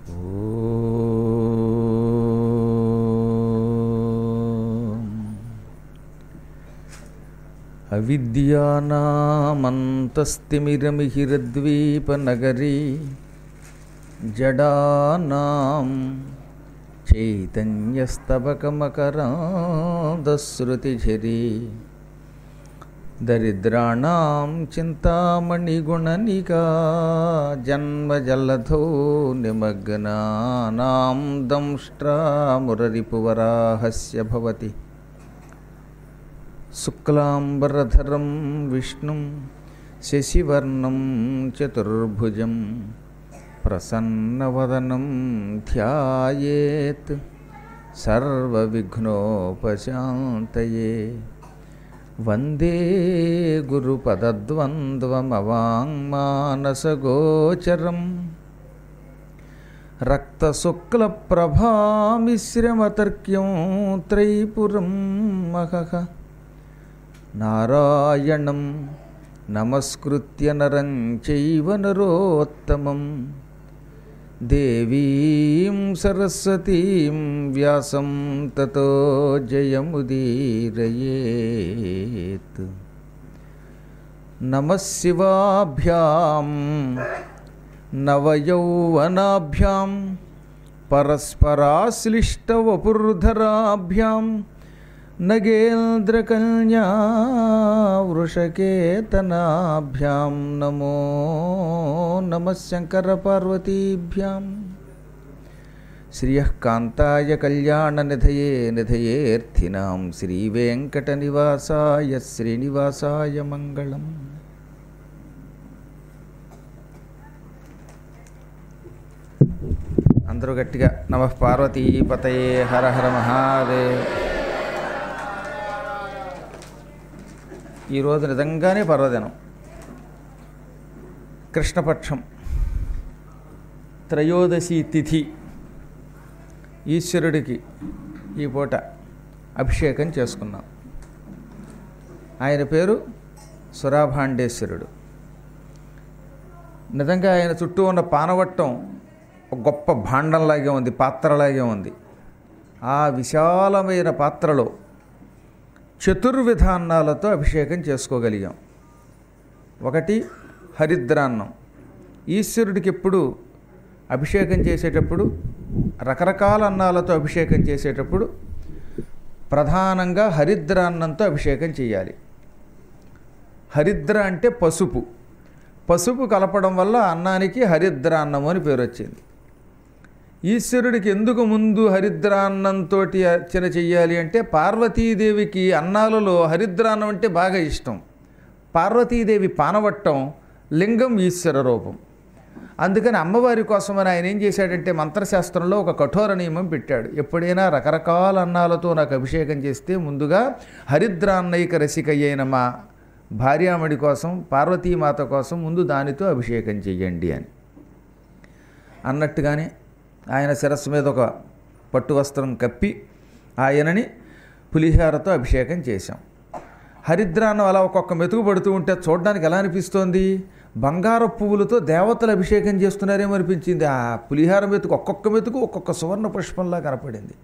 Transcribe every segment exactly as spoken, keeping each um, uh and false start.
అవిద్యానామంతస్తిమిరమిహిరద్వీపనగరీ జడానాం చైతన్యస్తబకమకరాంధశ్రుతిఝరీ దరిద్రాణాం చింతామణిగుణనికా జన్మజలధో నిమగ్నానాం దంష్ట్రామురరిపువరాహస్య భవతి. శుక్లాంబరధరం విష్ణుం శశివర్ణం చతుర్భుజం ప్రసన్నవదనం ధ్యాయేత్ సర్వవిఘ్నోపశాంతయే. వందే గురుపదద్వంద్వమవాంగ్మానసగోచరం రక్తశుక్లప్రభామిశ్రమతర్క్యం త్రైపురం మహః. నారాయణం నమస్కృత్య నరం చైవ నరోత్తమం దేవీం సరస్వతీం వ్యాసం తతో జయముదీరయేత్. నమః శివాభ్యాం నవయౌవనాభ్యాం పరస్పరాశ్లిష్టవపుర్ధరాభ్యాం నగేంద్రకన్యా వృషకేతనాభ్యాం నమో నమః శంకరపార్వతీభ్యాం. శ్రియః కాంతాయ కళ్యాణనిధయే నిధయేర్థినాం శ్రీవేంకటనివాసాయ శ్రీనివాసాయ మంగళం. అందరూ గట్టిగా నమః పార్వతీపతయే హర హర మహాదేవ్. ఈరోజు నిజంగానే పర్వదినం, కృష్ణపక్షం, త్రయోదశి తిథి. ఈశ్వరుడికి ఈ పూట అభిషేకం చేసుకున్నాం. ఆయన పేరు సురాభాండేశ్వరుడు. నిజంగా ఆయన చుట్టూ ఉన్న పానవట్టం ఒక గొప్ప భాండంలాగే ఉంది, పాత్రలాగే ఉంది. ఆ విశాలమైన పాత్రలో చతుర్విధాన్నాలతో అభిషేకం చేసుకోగలిగాం. ఒకటి హరిద్రాన్నం. ఈశ్వరుడికి ఎప్పుడు అభిషేకం చేసేటప్పుడు, రకరకాల అన్నాలతో అభిషేకం చేసేటప్పుడు ప్రధానంగా హరిద్రాన్నంతో అభిషేకం చేయాలి. హరిద్ర అంటే పసుపు. పసుపు కలపడం వల్ల అన్నానికి హరిద్రాన్నము అని పేరు వచ్చింది. ఈశ్వరుడికి ఎందుకు ముందు హరిద్రాన్నంతో అర్చన చెయ్యాలి అంటే, పార్వతీదేవికి అన్నాలలో హరిద్రాన్నం అంటే బాగా ఇష్టం. పార్వతీదేవి పానవట్టం లింగం ఈశ్వర రూపం. అందుకని అమ్మవారి కోసమని ఆయన ఏం చేశాడంటే, మంత్రశాస్త్రంలో ఒక కఠోర నియమం పెట్టాడు. ఎప్పుడైనా రకరకాల అన్నాలతో నాకు అభిషేకం చేస్తే ముందుగా హరిద్రాన్నైక రసికయ్యైన మా భార్యామణి కోసం, పార్వతీమాత కోసం ముందు దానితో అభిషేకం చెయ్యండి అని అన్నట్టుగానే ఆయన శిరస్సు మీద ఒక పట్టు వస్త్రం కప్పి ఆయనని పులిహారతో అభిషేకం చేశాం. హరిద్రాన్నం అలా ఒక్కొక్క మెతుకు పడుతూ ఉంటే చూడడానికి ఎలా అనిపిస్తోంది? బంగారు పువ్వులతో దేవతలు అభిషేకం చేస్తున్నారేమో అనిపించింది. ఆ పులిహార మెతుకు ఒక్కొక్క మెతుకు ఒక్కొక్క సువర్ణ పుష్పంలా కనపడింది.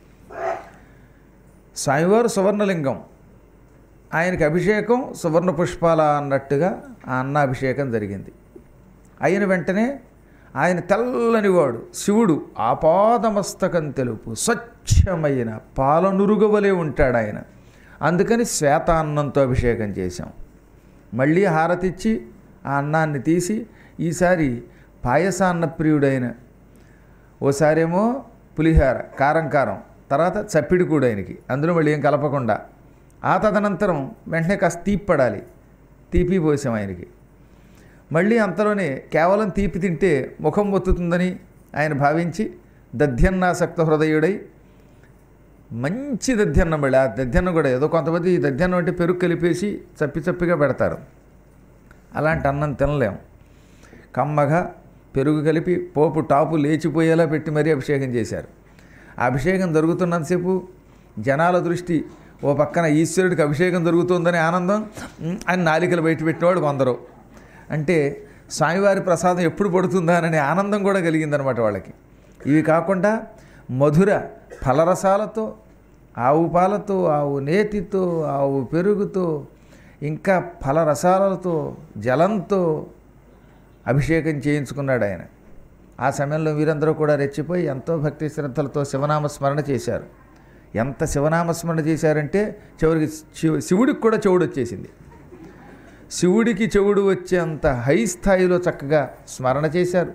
స్వామివారు సువర్ణలింగం, ఆయనకి అభిషేకం సువర్ణ పుష్పాల అన్నట్టుగా ఆ అన్నాభిషేకం జరిగింది. అయిన వెంటనే ఆయన తెల్లనివాడు శివుడు, ఆపాదమస్తకం తెలుపు, స్వచ్ఛమైన పాలనురుగవలే ఉంటాడు ఆయన. అందుకని శ్వేతాన్నంతో అభిషేకం చేశాం. మళ్ళీ హారతిచ్చి ఆ అన్నాన్ని తీసి, ఈసారి పాయసాన్న ప్రియుడైన, ఓసారేమో పులిహార కారం కారం, తర్వాత చప్పిడి కూడా ఆయనకి, అందులో మళ్ళీ ఏం కలపకుండా. ఆ తదనంతరం వెంటనే కాస్త తీపి పడాలి, తీపి పోసాం ఆయనకి. మళ్ళీ అంతలోనే కేవలం తీపి తింటే ముఖం ఒత్తుతుందని ఆయన భావించి దధ్యన్నాసక్త హృదయుడై మంచి దధ్యన్నం, మళ్ళీ ఆ దధ్యన్నం కూడా ఏదో కొంతమంది ఈ దధ్యన్నం అంటే పెరుగు కలిపేసి చప్పి చప్పిగా పెడతారు. అలాంటి అన్నం తినలేం. కమ్మగా పెరుగు కలిపి పోపు టాపు లేచిపోయేలా పెట్టి మరీ అభిషేకం చేశారు. ఆ అభిషేకం జరుగుతున్నంతసేపు జనాల దృష్టి ఓ పక్కన ఈశ్వరుడికి అభిషేకం జరుగుతుందని ఆనందం అని నాలికలు బయట పెట్టినవాడు కొందరు. అంటే స్వామివారి ప్రసాదం ఎప్పుడు పడుతుందా అనే ఆనందం కూడా కలిగిందనమాట వాళ్ళకి. ఇవి కాకుండా మధుర ఫలరసాలతో, ఆవు పాలతో, ఆవు నేతితో, ఆవు పెరుగుతో, ఇంకా ఫలరసాలతో, జలంతో అభిషేకం చేయించుకున్నాడు ఆయన. ఆ సమయంలో వీరందరూ కూడా రెచ్చిపోయి ఎంతో భక్తి శ్రద్ధలతో శివనామస్మరణ చేశారు. ఎంత శివనామస్మరణ చేశారంటే చివరికి శివుడికి కూడా చెవుడు వచ్చేసింది. శివుడికి చెవుడు వచ్చేంత హై స్థాయిలో చక్కగా స్మరణ చేశారు.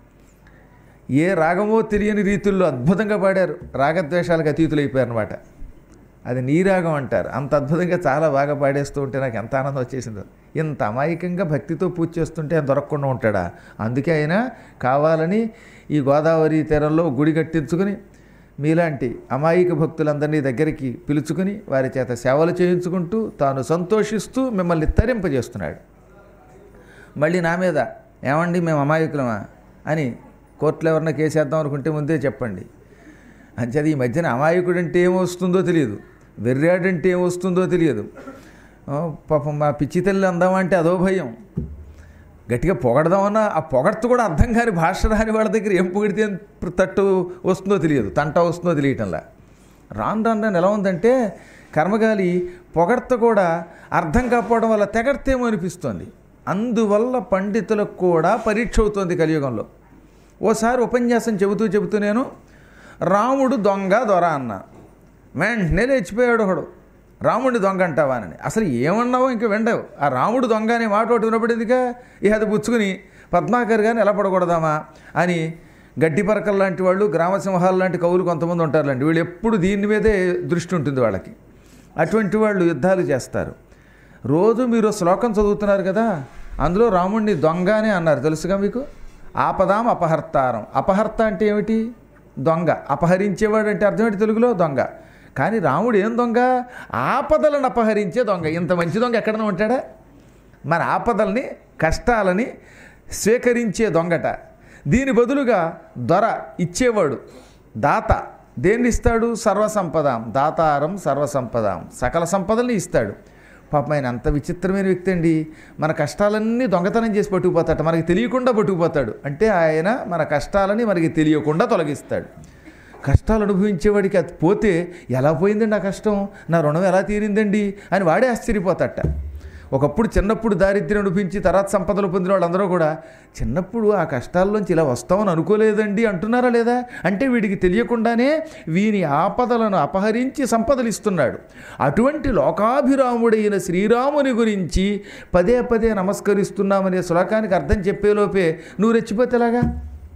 ఏ రాగమో తెలియని రీతుల్లో అద్భుతంగా పాడారు. రాగద్వేషాలకు అతీతులైపోయారు అనమాట. అది నీ రాగం అంటారు. అంత అద్భుతంగా చాలా బాగా పాడేస్తూ ఉంటే నాకు ఎంత ఆనందం వచ్చేసిందో. ఇంత అమాయకంగా భక్తితో పూజ చేస్తుంటే ఆయన దొరకకుండా ఉంటాడా? అందుకే ఆయన కావాలని ఈ గోదావరి తీరంలో గుడి కట్టించుకుని మీలాంటి అమాయక భక్తులందరినీ దగ్గరికి పిలుచుకుని వారి చేత సేవలు చేయించుకుంటూ తాను సంతోషిస్తూ మిమ్మల్ని తరింపజేస్తున్నాడు. మళ్ళీ నా మీద ఏమండి మేము అమాయకులమా అని కోర్టులో ఎవరన్నా కేసేద్దాం అనుకుంటే ముందే చెప్పండి. అంచేది ఈ మధ్యన అమాయకుడు అంటే ఏమొస్తుందో తెలియదు, వెర్రాడంటే ఏమొస్తుందో తెలియదు. పాపం మా పిచ్చి తల్లి అందామంటే అదో భయం. గట్టిగా పొగడదామన్నా ఆ పొగడ్త కూడా అర్థం కాని భాష రాని వాళ్ళ దగ్గర ఏం పొగిడితే తట్టు వస్తుందో తెలియదు, తంట వస్తుందో తెలియటంలా. రాను రాను రాను ఎలా ఉందంటే కర్మగాలి పొగడ్త కూడా అర్థం కాకపోవడం వల్ల తెగడతేమో అనిపిస్తోంది. అందువల్ల పండితులకు కూడా పరీక్ష అవుతోంది కలియుగంలో. ఓసారి ఉపన్యాసం చెబుతూ చెబుతూ నేను రాముడు దొంగ దొర అన్నా. వెంటనే లేచిపోయాడు ఒకడు, రాముడిని దొంగ అంటావా అని. అసలు ఏమన్నావో ఇంక వెండవు. ఆ రాముడు దొంగ అనే మాట ఒకటి వినప్పుడు ఎందుక ఇక అది పుచ్చుకుని పద్మాకర్ గారిని ఎలా పడకూడదామా అని గడ్డి పరకల్ లాంటి వాళ్ళు, గ్రామసింహాలు లాంటి కవులు కొంతమంది ఉంటారులేండి. వీళ్ళు ఎప్పుడు దీని మీదే దృష్టి ఉంటుంది వాళ్ళకి. అటువంటి వాళ్ళు యుద్ధాలు చేస్తారు. రోజు మీరు శ్లోకం చదువుతున్నారు కదా, అందులో రాముడిని దొంగ అని అన్నారు తెలుసుగా మీకు. ఆపదాం అపహర్తారం. అపహర్త అంటే ఏమిటి? దొంగ. అపహరించేవాడు అంటే అర్థం ఏంటి తెలుగులో? దొంగ. కానీ రాముడు ఏం దొంగ? ఆపదలను అపహరించే దొంగ. ఇంత మంచి దొంగ ఎక్కడైనా ఉంటాడా? మన ఆపదల్ని, కష్టాలని స్వీకరించే దొంగట. దీని బదులుగా దొర ఇచ్చేవాడు, దాత. దేన్ని ఇస్తాడు? సర్వసంపదాం. దాతారం సర్వసంపదాం. సకల సంపదల్ని ఇస్తాడు. పాపం ఆయన అంత విచిత్రమైన వ్యక్తి అండి. మన కష్టాలన్నీ దొంగతనం చేసి పట్టుకుపోతాడు, మనకి తెలియకుండా పట్టుకుపోతాడు. అంటే ఆయన మన కష్టాలని మనకి తెలియకుండా తొలగిస్తాడు. కష్టాలు అనుభవించేవాడికి అది పోతే ఎలా పోయిందండి ఆ కష్టం, నా రుణం ఎలా తీరిందండి అని వాడే ఆశ్చర్యపోతాట. ఒకప్పుడు చిన్నప్పుడు దారిద్ర్యం అనుభవించి తర్వాత సంపదలు పొందిన వాళ్ళందరూ కూడా చిన్నప్పుడు ఆ కష్టాల్లోంచి ఇలా వస్తామని అనుకోలేదండి అంటున్నారా లేదా? అంటే వీడికి తెలియకుండానే వీని ఆపదలను అపహరించి సంపదలు ఇస్తున్నాడు. అటువంటి లోకాభిరాముడైన శ్రీరాముని గురించి పదే పదే నమస్కరిస్తున్నామనే శ్లోకానికి అర్థం చెప్పేలోపే నువ్వు రెచ్చిపోతే ఎలాగా?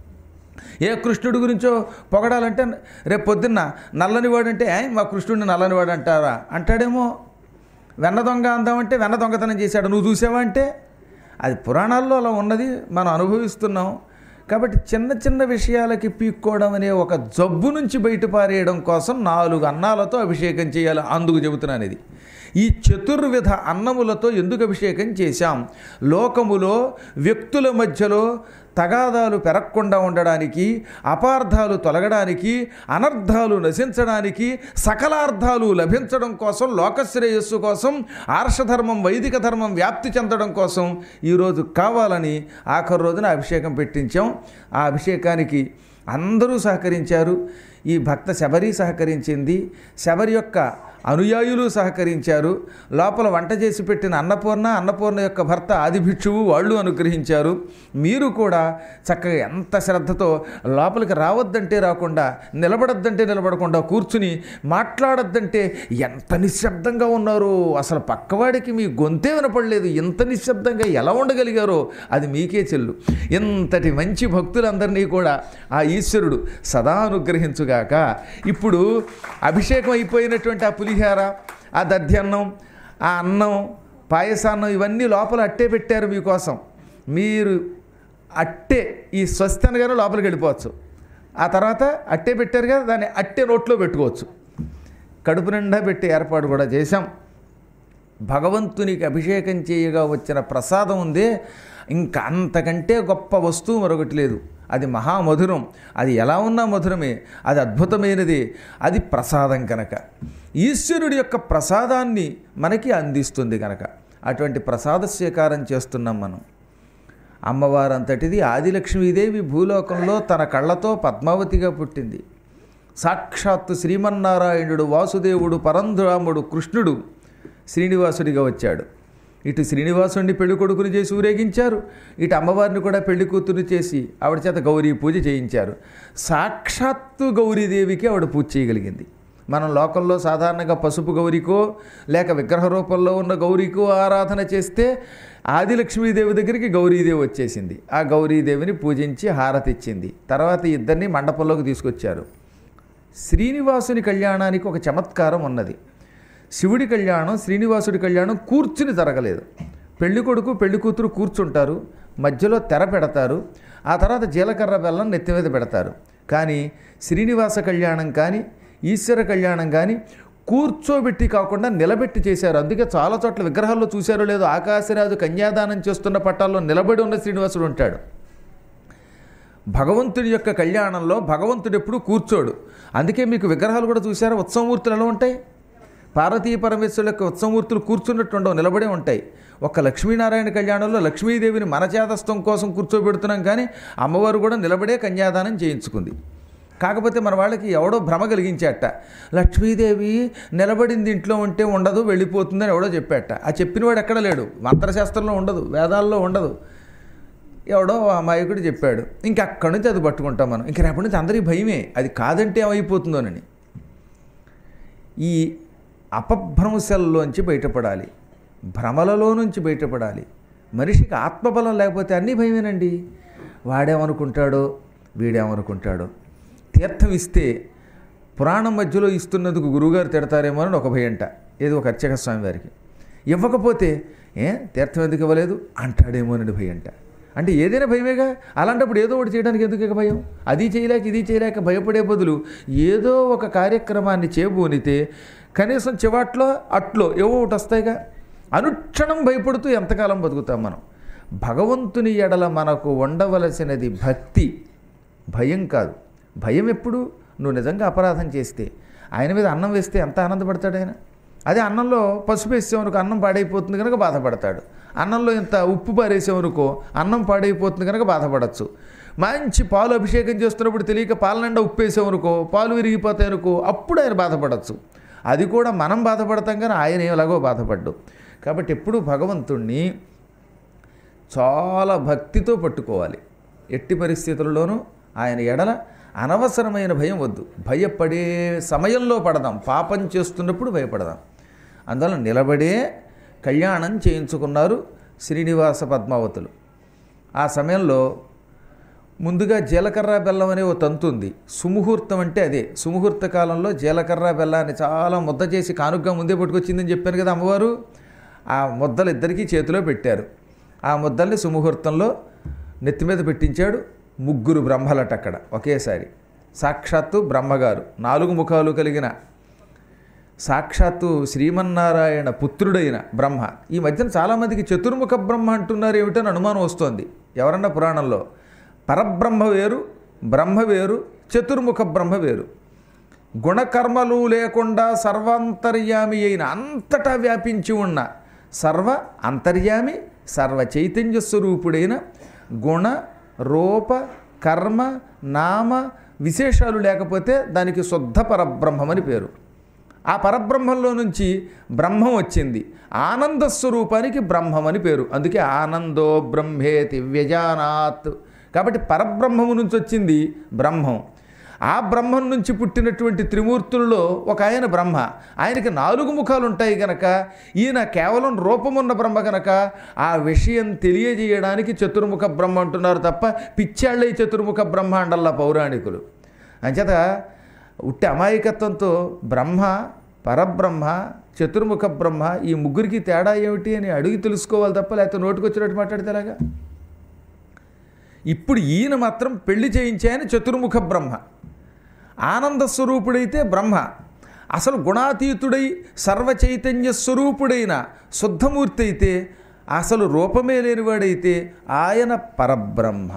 ఏ కృష్ణుడి గురించో పొగడాలంటే రేపు పొద్దున్న నల్లనివాడంటే మా కృష్ణుడిని నల్లనివాడు అంటారా అంటాడేమో. వెన్న దొంగ అందామంటే వెన్న దొంగతనం చేశాడు నువ్వు చూసావా అంటే అది పురాణాల్లో అలా ఉన్నది, మనం అనుభవిస్తున్నాం. కాబట్టి చిన్న చిన్న విషయాలకి పీక్కోవడం అనే ఒక జబ్బు నుంచి బయటపారేయడం కోసం నాలుగు అన్నాలతో అభిషేకం చేయాలి. అందుకు చెబుతున్నాను ఇది. ఈ చతుర్విధ అన్నములతో ఎందుకు అభిషేకం చేశాం? లోకములో వ్యక్తుల మధ్యలో తగాదాలు పెరగకుండా ఉండడానికి, అపార్థాలు తొలగడానికి, అనర్థాలు నశించడానికి, సకలార్థాలు లభించడం కోసం, లోకశ్రేయస్సు కోసం, ఆర్షధర్మం వైదిక ధర్మం వ్యాప్తి చెందడం కోసం ఈరోజు కావాలని ఆఖరి రోజున అభిషేకం పెట్టించాం. ఆ అభిషేకానికి అందరూ సహకరించారు. ఈ భక్త శబరి సహకరించింది, శబరి యొక్క అనుయాయులు సహకరించారు. లోపల వంట చేసి పెట్టిన అన్నపూర్ణ, అన్నపూర్ణ యొక్క భర్త ఆదిభిక్షువు వాళ్ళు అనుగ్రహించారు. మీరు కూడా చక్కగా ఎంత శ్రద్ధతో లోపలికి రావద్దంటే రాకుండా, నిలబడద్దంటే నిలబడకుండా, కూర్చుని మాట్లాడద్దంటే ఎంత నిశ్శబ్దంగా ఉన్నారు. అసలు పక్కవాడికి మీ గొంతే వినపడలేదు. ఎంత నిశ్శబ్దంగా ఎలా ఉండగలిగారో అది మీకే చెల్లు. ఇంతటి మంచి భక్తులందరినీ కూడా ఆ ఈశ్వరుడు సదా అనుగ్రహించుగాక. ఇప్పుడు అభిషేకం అయిపోయినటువంటి ఆ పులిహార, ఆ దధ్యన్నం, ఆ అన్నం, పాయసాన్నం ఇవన్నీ లోపల అట్టే పెట్టారు మీకోసం. మీరు అట్టే ఈ స్వస్తి అనగానే లోపలికి వెళ్ళిపోవచ్చు. ఆ తర్వాత అట్టే పెట్టారు కదా, దాన్ని అట్టే నోట్లో పెట్టుకోవచ్చు. కడుపు నిండా పెట్టి ఏర్పాటు కూడా చేశాం. భగవంతునికి అభిషేకం చేయగా వచ్చిన ప్రసాదం ఉందే, ఇంకా అంతకంటే గొప్ప వస్తువు మరొకటి లేదు. అది మహామధురం. అది ఎలా ఉన్నా మధురమే, అది అద్భుతమైనది. అది ప్రసాదం కనుక, ఈశ్వరుడి యొక్క ప్రసాదాన్ని మనకి అందిస్తుంది కనుక అటువంటి ప్రసాద స్వీకారం చేస్తున్నాం మనం. అమ్మవారంతటిది ఆదిలక్ష్మీదేవి భూలోకంలో తన కళ్ళతో పద్మావతిగా పుట్టింది. సాక్షాత్తు శ్రీమన్నారాయణుడు వాసుదేవుడు పరంధాముడు కృష్ణుడు శ్రీనివాసుడిగా వచ్చాడు. ఇటు శ్రీనివాసుడిని పెళ్లి కొడుకుని చేసి ఊరేగించారు, ఇటు అమ్మవారిని కూడా పెళ్లి కూతురు చేసి ఆవిడ చేత గౌరీ పూజ చేయించారు. సాక్షాత్తు గౌరీదేవికి ఆవిడ పూజ చేయగలిగింది. మనం లోకంలో సాధారణంగా పసుపు గౌరికో లేక విగ్రహ రూపంలో ఉన్న గౌరికో ఆరాధన చేస్తే ఆదిలక్ష్మీదేవి దగ్గరికి గౌరీదేవి వచ్చేసింది. ఆ గౌరీదేవిని పూజించి హారతి ఇచ్చింది. తర్వాత ఇద్దరిని మండపంలోకి తీసుకొచ్చారు. శ్రీనివాసుని కళ్యాణానికి ఒక చమత్కారం ఉన్నది. శివుడి కళ్యాణం శ్రీనివాసుడి కళ్యాణం కూర్చుని జరగలేదు. పెళ్లి కొడుకు పెళ్లి కూతురు కూర్చుంటారు, మధ్యలో తెర పెడతారు, ఆ తర్వాత జీలకర్ర బెల్లం నెత్తి మీద పెడతారు. కానీ శ్రీనివాస కళ్యాణం కానీ ఈశ్వర కళ్యాణం కానీ కూర్చోబెట్టి కాకుండా నిలబెట్టి చేశారు. అందుకే చాలా చోట్ల విగ్రహాల్లో చూశారో లేదో ఆకాశరాజు కన్యాదానం చేస్తున్న పట్టాల్లో నిలబడి ఉన్న శ్రీనివాసుడు ఉంటాడు. భగవంతుడి యొక్క కళ్యాణంలో భగవంతుడు ఎప్పుడు కూర్చోడు. అందుకే మీకు విగ్రహాలు కూడా చూశారా, ఉత్సవమూర్తులు ఎలా ఉంటాయి? పార్వతీ పరమేశ్వరుల యొక్క ఉత్సవమూర్తులు కూర్చున్నట్టు ఉండవు, నిలబడే ఉంటాయి. ఒక్క లక్ష్మీనారాయణ కళ్యాణంలో లక్ష్మీదేవిని మన చేతస్థం కోసం కూర్చోబెడుతున్నాం, కానీ అమ్మవారు కూడా నిలబడే కన్యాదానం చేయించుకుంది. కాకపోతే మన వాళ్ళకి ఎవడో భ్రమ కలిగించేట, లక్ష్మీదేవి నిలబడింది ఇంట్లో ఉంటే ఉండదు వెళ్ళిపోతుందని ఎవడో చెప్పాట. ఆ చెప్పినవాడు ఎక్కడ లేడు, మంత్రశాస్త్రంలో ఉండదు, వేదాల్లో ఉండదు, ఎవడో అమాయకుడు చెప్పాడు. ఇంక అక్కడి నుంచి అది పట్టుకుంటాం మనం. ఇంక రేపటి నుంచి అందరికీ భయమే, అది కాదంటే ఏమైపోతుందోనని. ఈ అపభ్రంశల్లోంచి బయటపడాలి, భ్రమలలో నుంచి బయటపడాలి. మనిషికి ఆత్మబలం లేకపోతే అన్నీ భయమేనండి. వాడేమనుకుంటాడో వీడేమనుకుంటాడో. తీర్థం ఇస్తే పురాణం మధ్యలో ఇస్తున్నందుకు గురువుగారు తిడతారేమో అని ఒక భయంట, ఏదో ఒక అర్చక స్వామి వారికి. ఇవ్వకపోతే ఏ తీర్థం ఎందుకు ఇవ్వలేదు అంటాడేమో అని భయంట. అంటే ఏదైనా భయమేగా. అలాంటప్పుడు ఏదో ఒకటి చేయడానికి ఎందుకు ఇక భయం? అది చేయలేక ఇది చేయలేక భయపడే బదులు ఏదో ఒక కార్యక్రమాన్ని చేబూనితే కనీసం చివాట్లో అట్లో ఏవో ఒకటి వస్తాయిగా. అనుక్షణం భయపడుతూ ఎంతకాలం బతుకుతాం మనం? భగవంతుని ఎడల మనకు ఉండవలసినది భక్తి, భయం కాదు. భయం ఎప్పుడు? నువ్వు నిజంగా అపరాధం చేస్తే ఆయన మీద అన్నం వేస్తే ఎంత ఆనందపడతాడు ఆయన. అదే అన్నంలో పసుపు వేసేవనుకో అన్నం పాడైపోతుంది కనుక బాధపడతాడు. అన్నంలో ఇంత ఉప్పు పారేసేవనుకో అన్నం పాడైపోతుంది కనుక బాధపడచ్చు. మంచి పాలు అభిషేకం చేస్తున్నప్పుడు తెలియక పాల నిండా ఉప్పు వేసేవనుకో పాలు విరిగిపోతాయి అనుకో అప్పుడు ఆయన బాధపడచ్చు. అది కూడా మనం బాధపడతాం కానీ ఆయన ఎలాగో బాధపడ్డు. కాబట్టి ఎప్పుడూ భగవంతుణ్ణి చాలా భక్తితో పట్టుకోవాలి. ఎట్టి పరిస్థితుల్లోనూ ఆయన ఎడల అనవసరమైన భయం వద్దు. భయపడే సమయంలో పడదాం, పాపం చేస్తున్నప్పుడు భయపడదాం. అందువల్ల నిలబడే కళ్యాణం చేయించుకున్నారు శ్రీనివాస పద్మావతులు. ఆ సమయంలో ముందుగా జీలకర్ర బెల్లం అనే ఓ తంతు ఉంది. సుముహూర్తం అంటే అదే. సుముహూర్త కాలంలో జీలకర్ర బెల్లాన్ని చాలా ముద్ద చేసి కానుగ్గా ముందే పట్టుకొచ్చిందని చెప్పాను కదా అమ్మవారు. ఆ ముద్దలు ఇద్దరికీ చేతిలో పెట్టారు. ఆ ముద్దల్ని సుముహూర్తంలో నెత్తి మీద పెట్టించాడు. ముగ్గురు బ్రహ్మలట అక్కడ ఒకేసారి. సాక్షాత్తు బ్రహ్మగారు, నాలుగు ముఖాలు కలిగిన సాక్షాత్తు శ్రీమన్నారాయణ పుత్రుడైన బ్రహ్మ. ఈ మధ్యన చాలామందికి చతుర్ముఖ బ్రహ్మ అంటున్నారు ఏమిటని అనుమానం వస్తోంది. ఎవరన్నా పురాణంలో పరబ్రహ్మ వేరు, బ్రహ్మ వేరు, చతుర్ముఖ బ్రహ్మ వేరు. గుణకర్మలు లేకుండా సర్వాంతర్యామి అయిన, అంతటా వ్యాపించి ఉన్న సర్వ అంతర్యామి సర్వ చైతన్య స్వరూపుడైన గుణ రూప కర్మ నామ విశేషాలు లేకపోతే దానికి శుద్ధ పరబ్రహ్మమని పేరు. ఆ పరబ్రహ్మంలో నుంచి బ్రహ్మం వచ్చింది. ఆనంద స్వరూపానికి బ్రహ్మమని పేరు. అందుకే ఆనందో బ్రహ్మేతి వ్యజానాత్. కాబట్టి పరబ్రహ్మము నుంచి వచ్చింది బ్రహ్మం. ఆ బ్రహ్మం నుంచి పుట్టినటువంటి త్రిమూర్తుల్లో ఒక ఆయన బ్రహ్మ. ఆయనకి నాలుగు ముఖాలు ఉంటాయి కనుక ఈయన కేవలం రూపమున్న బ్రహ్మ కనుక ఆ విషయం తెలియజేయడానికి చతుర్ముఖ బ్రహ్మ అంటున్నారు తప్ప పిచ్చాళ్ళై చతుర్ముఖ బ్రహ్మ అండల్లా పౌరాణికులు. అంచేత ఉట్టి అమాయకత్వంతో బ్రహ్మ, పరబ్రహ్మ, చతుర్ముఖ బ్రహ్మ ఈ ముగ్గురికి తేడా ఏమిటి అని అడిగి తెలుసుకోవాలి తప్ప లేకపోతే నోటికొచ్చినట్టు మాట్లాడితే ఎలాగా? ఇప్పుడు ఈయన మాత్రం పెళ్లి చేయించాయని చతుర్ముఖ బ్రహ్మ. ఆనంద స్వరూపుడైతే బ్రహ్మ. అసలు గుణాతీతుడై సర్వచైతన్య స్వరూపుడైన శుద్ధమూర్తి అయితే, అసలు రూపమే లేనివాడైతే ఆయన పరబ్రహ్మ.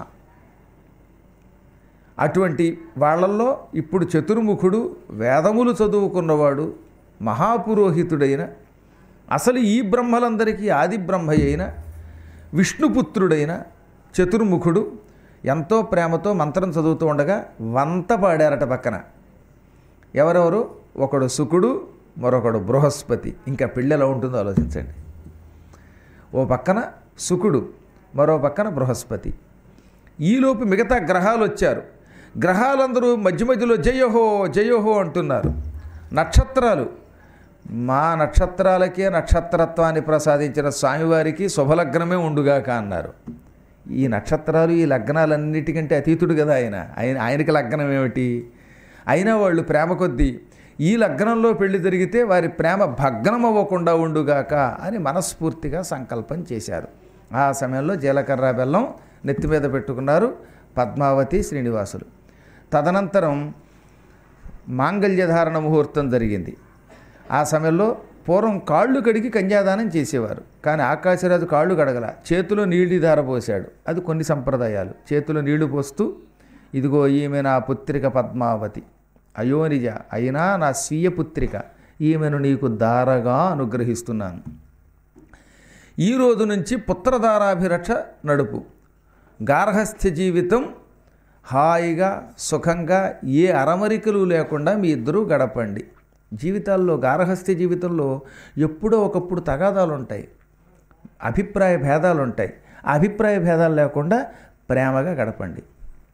అటువంటి వాళ్ళల్లో ఇప్పుడు చతుర్ముఖుడు వేదములు చదువుకున్నవాడు, మహాపురోహితుడైన, అసలు ఈ బ్రహ్మలందరికీ ఆది బ్రహ్మ అయిన విష్ణుపుత్రుడైన చతుర్ముఖుడు ఎంతో ప్రేమతో మంత్రం చదువుతూ ఉండగా వంత పాడారట పక్కన. ఎవరెవరు? ఒకడు శుకుడు, మరొకడు బృహస్పతి. ఇంకా పెళ్ళి ఎలా ఉంటుందో ఆలోచించండి. ఓ పక్కన శుకుడు, మరో పక్కన బృహస్పతి. ఈలోపు మిగతా గ్రహాలు వచ్చారు. గ్రహాలందరూ మధ్య మధ్యలో జయోహో జయోహో అంటున్నారు. నక్షత్రాలు, మా నక్షత్రాలకే నక్షత్రత్వాన్ని ప్రసాదించిన స్వామివారికి శుభలగ్నమే ఉండుగాక అన్నారు. ఈ నక్షత్రాలు ఈ లగ్నాలన్నిటికంటే అతీతుడు కదా ఆయన. ఆయన ఆయనకి లగ్నం ఏమిటి? అయినా వాళ్ళు ప్రేమ కొద్దీ ఈ లగ్నంలో పెళ్లి జరిగితే వారి ప్రేమ భగ్నం అవ్వకుండా ఉండుగాక అని మనస్ఫూర్తిగా సంకల్పం చేశారు. ఆ సమయంలో జీలకర్ర బెల్లం నెత్తి మీద పెట్టుకున్నారు పద్మావతి శ్రీనివాసులు. తదనంతరం మాంగళ్యధారణ ముహూర్తం జరిగింది. ఆ సమయంలో పూర్వం కాళ్ళు కడిగి కన్యాదానం చేసేవారు. కానీ ఆకాశరాజు కాళ్ళు కడగల, చేతిలో నీళ్లు ధారపోశాడు. అది కొన్ని సంప్రదాయాలు. చేతిలో నీళ్లు పోస్తూ, ఇదిగో ఈమె నా పుత్రిక పద్మావతి, అయోనిజ అయినా నా స్వీయ పుత్రిక, ఈమెను నీకు దారగా అనుగ్రహిస్తున్నాను. ఈ రోజు నుంచి పుత్రధారాభిరక్ష నడుపు. గార్హస్థ్య జీవితం హాయిగా సుఖంగా ఏ అరమరికలు లేకుండా మీ ఇద్దరూ గడపండి. జీవితాల్లో గార్హస్థ్య జీవితంలో ఎప్పుడో ఒకప్పుడు తగాదాలు ఉంటాయి, అభిప్రాయ భేదాలు ఉంటాయి. ఆ అభిప్రాయ భేదాలు లేకుండా ప్రేమగా గడపండి.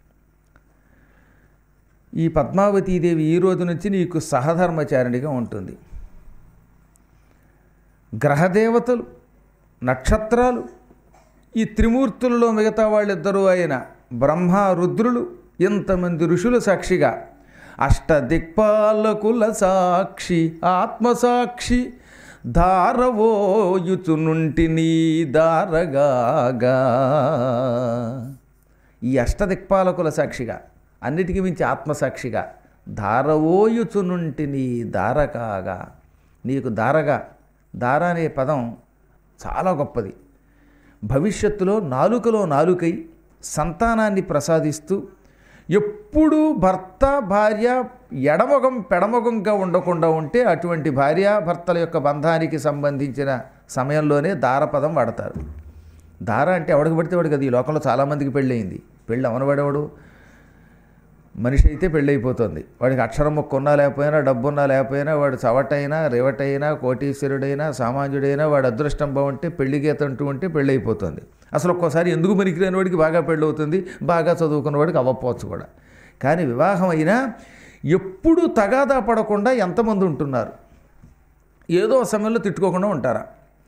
ఈ పద్మావతీదేవి ఈ రోజు నుంచి నీకు సహధర్మచారిణిగా ఉంటుంది. గ్రహదేవతలు, నక్షత్రాలు, ఈ త్రిమూర్తులలో మిగతా వాళ్ళిద్దరూ అయిన బ్రహ్మ రుద్రులు, ఇంతమంది ఋషుల సాక్షిగా, అష్టదిక్పాలకుల సాక్షి ఆత్మసాక్షి, ధారవోయుచునుంటి నీ దారగాగా. ఈ అష్టదిక్పాలకుల సాక్షిగా, అన్నిటికీ మించి ఆత్మసాక్షిగా, ధారవోయుచునుంటి నీ దారకాగా. నీకు దారగా, దార అనే పదం చాలా గొప్పది. భవిష్యత్తులో నాలుకలో నాలుకై సంతానాన్ని ప్రసాదిస్తూ, ఎప్పుడూ భర్త భార్య ఎడమొగం పెడమొగంగా ఉండకుండా ఉంటే అటువంటి భార్యాభర్తల యొక్క బంధానికి సంబంధించిన సమయంలోనే దారపదం వాడతారు. దార అంటే ఎవడికి పడితే వాడు కదా. ఈ లోకంలో చాలామందికి పెళ్ళయింది. పెళ్ళి అవనవాడేవాడు మనిషి అయితే పెళ్ళైపోతుంది. వాడికి అక్షరం మొక్క ఉన్నా లేకపోయినా, డబ్బున్నా లేకపోయినా, వాడు చవటైనా రేవటైనా కోటీశ్వరుడైనా సామాన్యుడైనా వాడు అదృష్టం బాగుంటే పెళ్లి గీత అంటూ ఉంటే పెళ్ళైపోతుంది. అసలు ఒక్కోసారి ఎందుకు పనికిరాని వాడికి బాగా పెళ్ళవుతుంది, బాగా చదువుకున్న వాడికి అవ్వకపోవచ్చు కూడా. కానీ వివాహం అయినా ఎప్పుడూ తగాదా పడకుండా ఎంతమంది ఉంటున్నారు? ఏదో సమయంలో తిట్టుకోకుండా ఉంటారా?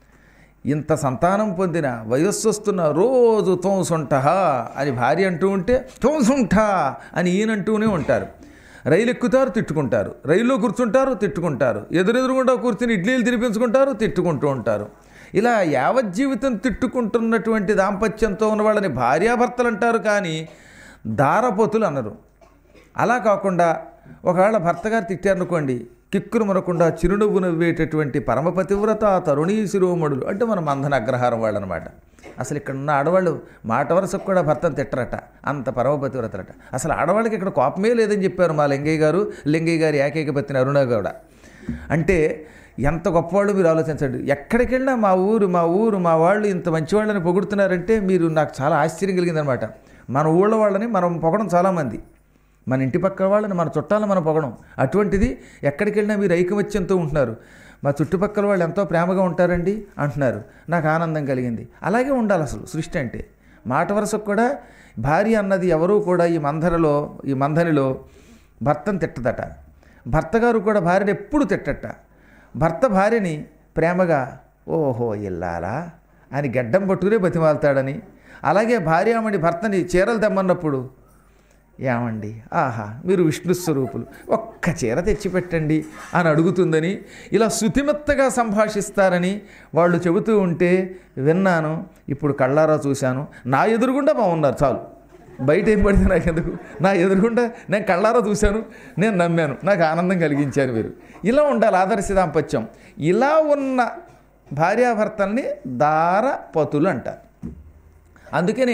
ఇంత సంతానం పొందిన వయస్సు వస్తున్న రోజు తోంసుంట అని భార్య అంటూ ఉంటే తోంసుంట అని ఈయనంటూనే ఉంటారు. రైలు ఎక్కుతారు, తిట్టుకుంటారు. రైల్లో కూర్చుంటారు, తిట్టుకుంటారు. ఎదురెదురుగుండా కూర్చుని ఇడ్లీలు తినిపించుకుంటారు, తిట్టుకుంటూ ఉంటారు. ఇలా యావజ్జీవితం తిట్టుకుంటున్నటువంటి దాంపత్యంతో ఉన్న వాళ్ళని భార్యాభర్తలు అంటారు, కానీ దారపోతులు అనరు. అలా కాకుండా ఒకవేళ భర్తగారు తిట్టారనుకోండి, కిక్కురు మనకుండా చిరునవ్వు నవ్వేటటువంటి పరమపతివ్రత తరుణీ శిరోమణులు అంటే మన మంధన అగ్రహారం వాళ్ళు అనమాట. అసలు ఇక్కడ ఉన్న ఆడవాళ్ళు మాట వరుసకు కూడా భర్తను తిట్టరట, అంత పరమపతివ్రతలట. అసలు ఆడవాళ్ళకి ఇక్కడ కోపమే లేదని చెప్పారు మా లింగయ్య గారు, లింగయ్య గారి ఏకైక పత్ని అరుణగౌడ. అంటే ఎంత గొప్పవాళ్ళు మీరు ఆలోచించండి. ఎక్కడికి వెళ్ళినా మా ఊరు మా ఊరు మా వాళ్ళు ఇంత మంచి వాళ్ళని పొగుడుతున్నారంటే మీరు నాకు చాలా ఆశ్చర్యం కలిగిందనమాట. మన ఊళ్ళో వాళ్ళని మనం పొగడం చాలామంది, మన ఇంటి పక్కల వాళ్ళని మన చుట్టాలను మనం పొగడం. అటువంటిది ఎక్కడికి వెళ్ళినా మీరు ఐకమత్యంతో ఉంటున్నారు. మా చుట్టుపక్కల వాళ్ళు ఎంతో ప్రేమగా ఉంటారండి అంటున్నారు. నాకు ఆనందం కలిగింది. అలాగే ఉండాలి అసలు సృష్టి అంటే. మాట వరుసకు కూడా భార్య అన్నది ఎవరూ కూడా ఈ మంధనలో ఈ మంధనిలో భర్తను తిట్టదట. భర్తగారు కూడా భార్యను ఎప్పుడు తిట్టట. భర్త భార్యని ప్రేమగా ఓహో ఇల్లాలా అని గడ్డం పట్టుకునే బతిమాలుతాడని, అలాగే భార్యామణి భర్తని చీరలు తెమ్మన్నప్పుడు ఏమండి ఆహా మీరు విష్ణు స్వరూపులు ఒక్క చీర తెచ్చిపెట్టండి అని అడుగుతుందని, ఇలా శుతిమెత్తగా సంభాషిస్తారని వాళ్ళు చెబుతూ ఉంటే విన్నాను. ఇప్పుడు కళ్ళారా చూశాను. నా ఎదురుగుండా బాగున్నారు చాలు, బయట ఏం పడితే నాకు ఎందుకు, నా ఎదురుగుండా నేను కళ్ళారా చూశాను, నేను నమ్మాను, నాకు ఆనందం కలిగించారు మీరు. ఇలా ఉండాలి ఆదర్శ దాంపత్యం. ఇలా ఉన్న భార్యాభర్తల్ని దారపతులు అంటారు. అందుకనే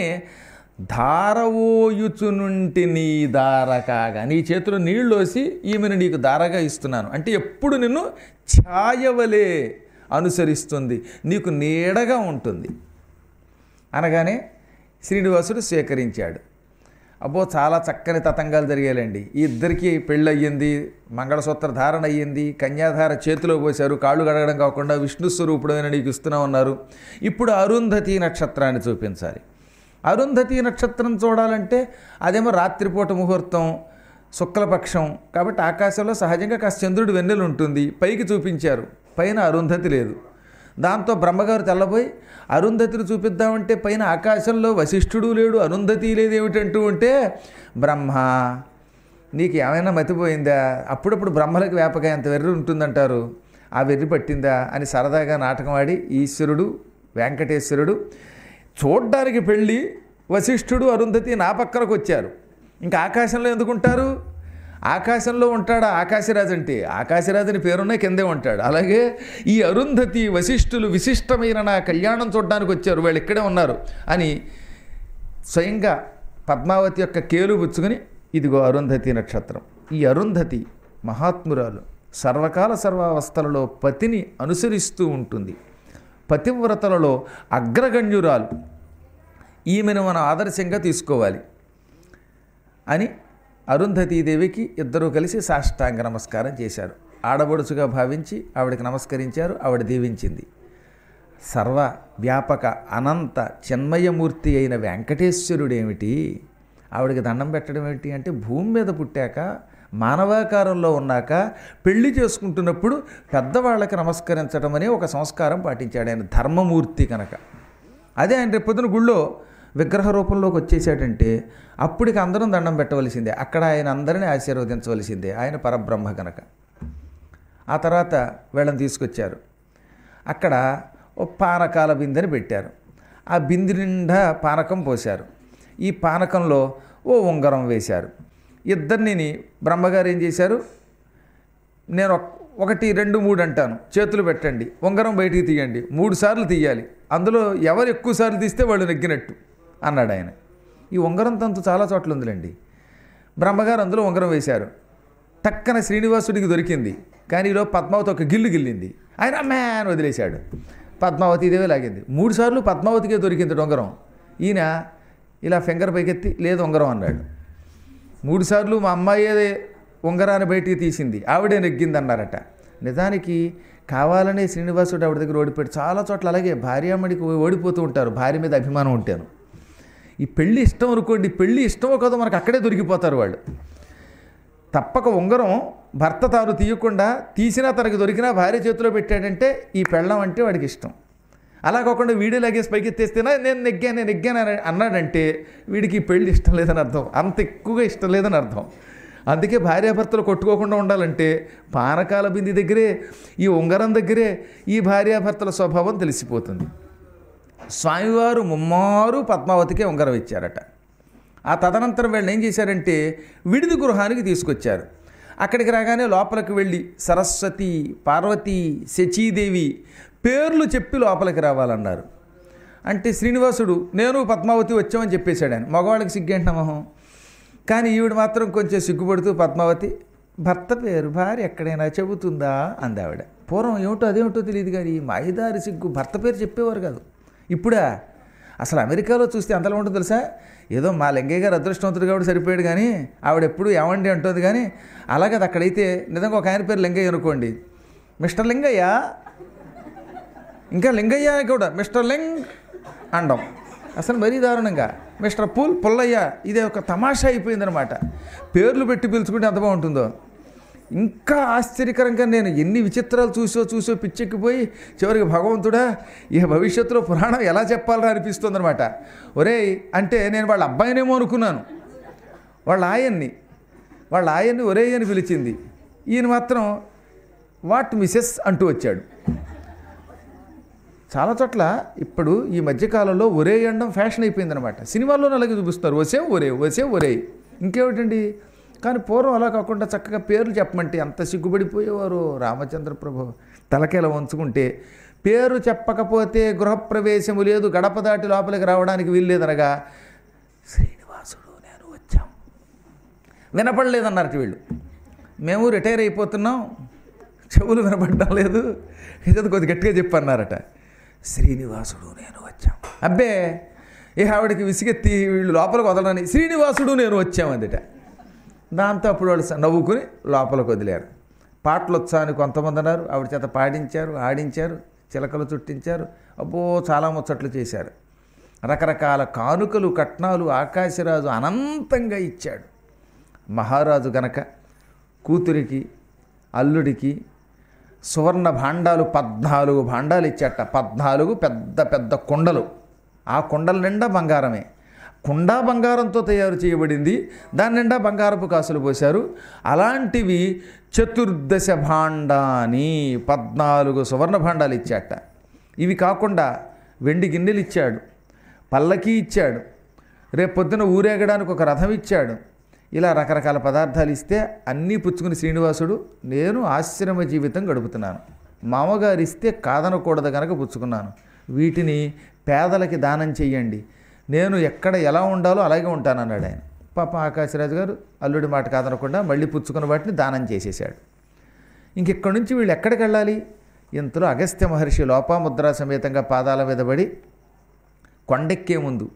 ధారవోయుచునుంటి నీ దారకాగా, నీ చేతిలో నీళ్ళోసి ఈమెను నీకు దారగా ఇస్తున్నాను అంటే ఎప్పుడు నిన్ను ఛాయవలే అనుసరిస్తుంది, నీకు నీడగా ఉంటుంది అనగానే శ్రీనివాసుడు స్వీకరించాడు. అబ్బో చాలా చక్కని తతంగాలు జరిగాయండి. ఈ ఇద్దరికీ పెళ్ళి అయ్యింది, మంగళసూత్ర ధారణ అయ్యింది, కన్యాధార చేతిలో పోశారు, కాళ్ళు గడగడం కాకుండా విష్ణు స్వరూపుడైన నీకు ఇస్తున్నా ఉన్నారు. ఇప్పుడు అరుంధతి నక్షత్రాన్ని చూపించాలి. అరుంధతి నక్షత్రం చూడాలంటే అదేమో రాత్రిపూట ముహూర్తం, శుక్లపక్షం, కాబట్టి ఆకాశంలో సహజంగా కాస్త చంద్రుడి వెన్నెలు ఉంటుంది. పైకి చూపించారు, పైన అరుంధతి లేదు. దాంతో బ్రహ్మగారు తెల్లబోయి అరుంధతిని చూపిద్దామంటే పైన ఆకాశంలో వశిష్ఠుడు లేడు, అరుంధతి లేదు, ఏమిటంటూ ఉంటే బ్రహ్మ నీకు ఏమైనా మతిపోయిందా, అప్పుడప్పుడు బ్రహ్మలకు వ్యాపకం ఎంత వెర్రి ఉంటుందంటారు, ఆ వెర్రి పట్టిందా అని సరదాగా నాటకం ఆడి ఈశ్వరుడు వెంకటేశ్వరుడు చూడ్డానికి పెళ్ళి వశిష్ఠుడు అరుంధతి నా పక్కనకు వచ్చారు. ఇంకా ఆకాశంలో ఎందుకుంటారు, ఆకాశంలో ఉంటాడా ఆకాశరాజు అంటే, ఆకాశరాజుని పేరున్నాయి కిందే ఉంటాడు. అలాగే ఈ అరుంధతి వశిష్ఠులు విశిష్టమైన నా కళ్యాణం చూడడానికి వచ్చారు, వాళ్ళు ఇక్కడే ఉన్నారు అని స్వయంగా పద్మావతి యొక్క కేలు పుచ్చుకొని ఇదిగో అరుంధతి నక్షత్రం. ఈ అరుంధతి మహాత్మురాలు, సర్వకాల సర్వావస్థలలో పతిని అనుసరిస్తూ ఉంటుంది, పతివ్రతలలో అగ్రగణ్యురాలు, ఈమెను మనం ఆదర్శంగా తీసుకోవాలి అని అరుంధతీదేవికి ఇద్దరూ కలిసి సాష్టాంగ నమస్కారం చేశారు. ఆడబడుచుగా భావించి ఆవిడకి నమస్కరించారు. ఆవిడ దీవించింది. సర్వ వ్యాపక అనంత చిన్మయమూర్తి అయిన వెంకటేశ్వరుడేమిటి ఆవిడకి దండం పెట్టడం ఏమిటి అంటే, భూమి మీద పుట్టాక మానవాకారంలో ఉన్నాక పెళ్లి చేసుకుంటున్నప్పుడు పెద్దవాళ్ళకి నమస్కరించడం అనే ఒక సంస్కారం పాటించాడు ఆయన, ధర్మమూర్తి కనుక. అదే ఆయన రేపొద్దున గుళ్ళో విగ్రహ రూపంలోకి వచ్చేసాడంటే అప్పటికి అందరం దండం పెట్టవలసిందే, అక్కడ ఆయన అందరినీ ఆశీర్వదించవలసిందే, ఆయన పరబ్రహ్మ కనుక. ఆ తర్వాత వీళ్ళని తీసుకొచ్చారు. అక్కడ ఓ పానకాల బిందెని పెట్టారు. ఆ బిందె నిండా పానకం పోశారు. ఈ పానకంలో ఓ ఉంగరం వేశారు. ఇద్దరిని బ్రహ్మగారు ఏం చేశారు, నేను ఒకటి రెండు మూడు అంటాను, చేతులు పెట్టండి, ఉంగరం బయటికి తీయండి, మూడు సార్లు తీయాలి, అందులో ఎవరు ఎక్కువ సార్లు తీస్తే వాళ్ళు నెగ్గినట్టు అన్నాడు ఆయన. ఈ ఉంగరం తంతు చాలా చోట్ల ఉందిలేండి. బ్రహ్మగారు అందులో ఉంగరం వేశారు. టక్కన శ్రీనివాసుడికి దొరికింది. కానీ ఈలో పద్మావతి ఒక గిల్లు గిల్లింది. ఆయన అమ్మే అని వదిలేశాడు. పద్మావతి ఇదేవే లాగింది. మూడు సార్లు పద్మావతికే దొరికింది ఉంగరం. ఈయన ఇలా ఫింగర్ పైకెత్తి లేదు ఉంగరం అన్నాడు. మూడుసార్లు మా అమ్మాయి ఉంగరాన్ని బయటికి తీసింది, ఆవిడే నెగ్గింది అన్నారట. నిజానికి కావాలనే శ్రీనివాసుడు ఆవిడ దగ్గర ఓడిపోయాడు. చాలా చోట్ల అలాగే భార్యామణికి ఓడిపోతూ ఉంటారు, భార్య మీద అభిమానం ఉంటాను. ఈ పెళ్ళి ఇష్టం అనుకోండి, పెళ్ళి ఇష్టమో కాదో మనకు అక్కడే దొరికిపోతారు వాళ్ళు. తప్పక ఉంగరం భర్త తాను తీయకుండా తీసినా తనకు దొరికినా భార్య చేతిలో పెట్టాడంటే ఈ పెళ్ళం అంటే వాడికి ఇష్టం. అలా కాకుండా వీడియో లాగేసి పైకి ఎత్తేస్తేనా నేను నెగ్గాను నేను నెగ్గాను అన్నాడంటే వీడికి పెళ్ళి ఇష్టం లేదని అర్థం, అంత ఎక్కువగా ఇష్టం లేదని అర్థం. అందుకే భార్యాభర్తలు కొట్టుకోకుండా ఉండాలంటే పానకాల బింది దగ్గరే, ఈ ఉంగరం దగ్గరే ఈ భార్యాభర్తల స్వభావం తెలిసిపోతుంది. స్వామివారు ముమ్మారు పద్మావతికే ఉంగరం ఇచ్చారట. ఆ తదనంతరం వీళ్ళని ఏం చేశారంటే విడిది గృహానికి తీసుకొచ్చారు. అక్కడికి రాగానే లోపలికి వెళ్ళి సరస్వతి, పార్వతి, శచీదేవి పేర్లు చెప్పి లోపలికి రావాలన్నారు. అంటే శ్రీనివాసుడు నేను పద్మావతి వచ్చామని చెప్పేశాడు ఆయన. మగవాళ్ళకి సిగ్గేంట మొహం. కానీ ఈవిడ మాత్రం కొంచెం సిగ్గుపడుతూ పద్మావతి భర్త పేరు భార్య ఎక్కడైనా చెబుతుందా అంది ఆవిడ. పూర్వం ఏమిటో అదేమిటో తెలియదు కానీ మాయదారి సిగ్గు, భర్త పేరు చెప్పేవారు కాదు. ఇప్పుడా అసలు అమెరికాలో చూస్తే అంతలా ఉంటుంది తెలుసా, ఏదో మా లింగయ్య గారు అదృష్టవంతుడు కాబట్టి సరిపోయాడు కానీ ఆవిడ ఎప్పుడు ఏమండి అంటుంది. కానీ అలాగే అక్కడైతే నిజంగా ఒక ఆయన పేరు లింగయ్య అనుకోండి, మిస్టర్ లింగయ్య, ఇంకా లింగయ్య కూడా మిస్టర్ లింగ్ అండం, అసలు మరీ దారుణంగా మిస్టర్ పూల్ పుల్లయ్య, ఇదే ఒక తమాషా అయిపోయిందనమాట. పేర్లు పెట్టి పిలుచుకుంటే ఎంత బాగుంటుందో. ఇంకా ఆశ్చర్యకరంగా నేను ఎన్ని విచిత్రాలు చూసో చూసో పిచ్చెక్కిపోయి చివరికి భగవంతుడా ఈ భవిష్యత్తులో పురాణం ఎలా చెప్పాలని అనిపిస్తుంది అనమాట. ఒరేయ్ అంటే నేను వాళ్ళ అబ్బాయినేమో అనుకున్నాను, వాళ్ళ ఆయన్ని వాళ్ళ ఆయన్ని ఒరేయ్ అని పిలిచింది. ఈయన మాత్రం వాట్ మిసెస్ అంటూ వచ్చాడు. చాలా చోట్ల ఇప్పుడు ఈ మధ్యకాలంలో ఒరే అనడం ఫ్యాషన్ అయిపోయిందనమాట. సినిమాల్లోనే అలాగే చూపిస్తున్నారు, వసే ఒరే వసే ఒరే ఇంకేమిటండి. కానీ పూర్వం అలా కాకుండా చక్కగా పేర్లు చెప్పమంటే అంత సిగ్గుపడిపోయేవారు. రామచంద్ర ప్రభు తలకేల వంచుకుంటే పేరు చెప్పకపోతే గృహప్రవేశము లేదు, గడప దాటి లోపలికి రావడానికి వీల్లేదనగా శ్రీనివాసుడు నేను వచ్చాం వినపడలేదన్నారట వీళ్ళు. మేము రిటైర్ అయిపోతున్నాం, చెవులు వినపడడం లేదు, ఇది కొద్ది గట్టిగా చెప్పన్నారట. శ్రీనివాసుడు నేను వచ్చాం. అబ్బే ఏ ఆవిడకి విసిగెత్తి వీళ్ళు లోపలికి వదలని శ్రీనివాసుడు నేను వచ్చామందిట. దాంతో అప్పుడు వాళ్ళు నవ్వుకుని లోపలికి వదిలేరు. పాటలు వచ్చా అని కొంతమంది అన్నారు. ఆవిడ చేత పాడించారు, ఆడించారు, చిలకలు చుట్టించారు. అబ్బో చాలా ముచ్చట్లు చేశారు. రకరకాల కానుకలు కట్నాలు ఆకాశరాజు అనంతంగా ఇచ్చాడు. మహారాజు గనక కూతురికి అల్లుడికి సువర్ణ భాండాలు పద్నాలుగు భాండాలు ఇచ్చాట. పద్నాలుగు పెద్ద పెద్ద కుండలు. ఆ కుండల నిండా బంగారమే. కుండ బంగారంతో తయారు చేయబడింది. దాని నిండా బంగారపు కాసులు పోశారు. అలాంటివి చతుర్దశ భాండాని, పద్నాలుగు సువర్ణ భాండాలు ఇచ్చాట. ఇవి కాకుండా వెండి గిన్నెలు ఇచ్చాడు, పల్లకి ఇచ్చాడు, రేపు పొద్దున ఊరేగడానికి ఒక రథం ఇచ్చాడు. ఇలా రకరకాల పదార్థాలు ఇస్తే అన్నీ పుచ్చుకుని శ్రీనివాసుడు నేను ఆశ్రమ జీవితం గడుపుతున్నాను, మామగారు ఇస్తే కాదనకూడదు కనుక పుచ్చుకున్నాను, వీటిని పేదలకి దానం చెయ్యండి, నేను ఎక్కడ ఎలా ఉండాలో అలాగే ఉంటానన్నాడు ఆయన. పాపం ఆకాశరాజు గారు అల్లుడి మాట కాదనకుండా మళ్ళీ పుచ్చుకున్న వాటిని దానం చేసేసాడు. ఇంకెక్కడి నుంచి వీళ్ళు ఎక్కడికి వెళ్ళాలి? ఇంతలో అగస్త్య మహర్షి లోపాముద్ర సమేతంగా పాదాల మీద పడి కొండెక్కే ముందు,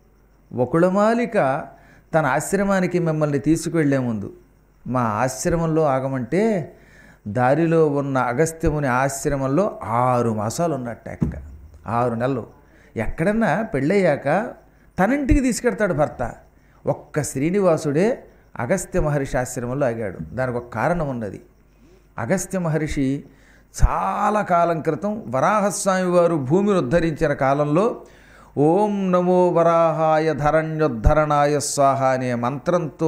వకుళమాలిక తన ఆశ్రమానికి మిమ్మల్ని తీసుకువెళ్లే ముందు మా ఆశ్రమంలో ఆగమంటే దారిలో ఉన్న అగస్త్యముని ఆశ్రమంలో ఆరు మాసాలు ఉన్నట్ట. ఎక్క ఆరు నెలలు. ఎక్కడన్నా పెళ్ళయ్యాక తనింటికి తీసుకెడతాడు భర్త. ఒక్క శ్రీనివాసుడే అగస్త్య మహర్షి ఆశ్రమంలో ఆగాడు. దానికి ఒక కారణం ఉన్నది. అగస్త్య మహర్షి చాలా కాలం క్రితం వరాహస్వామి వారు భూమిని ఉద్ధరించిన కాలంలో ఓం నమో వరాహాయ ధరణ్యోద్ధరణాయ స్వాహ అనే మంత్రంతో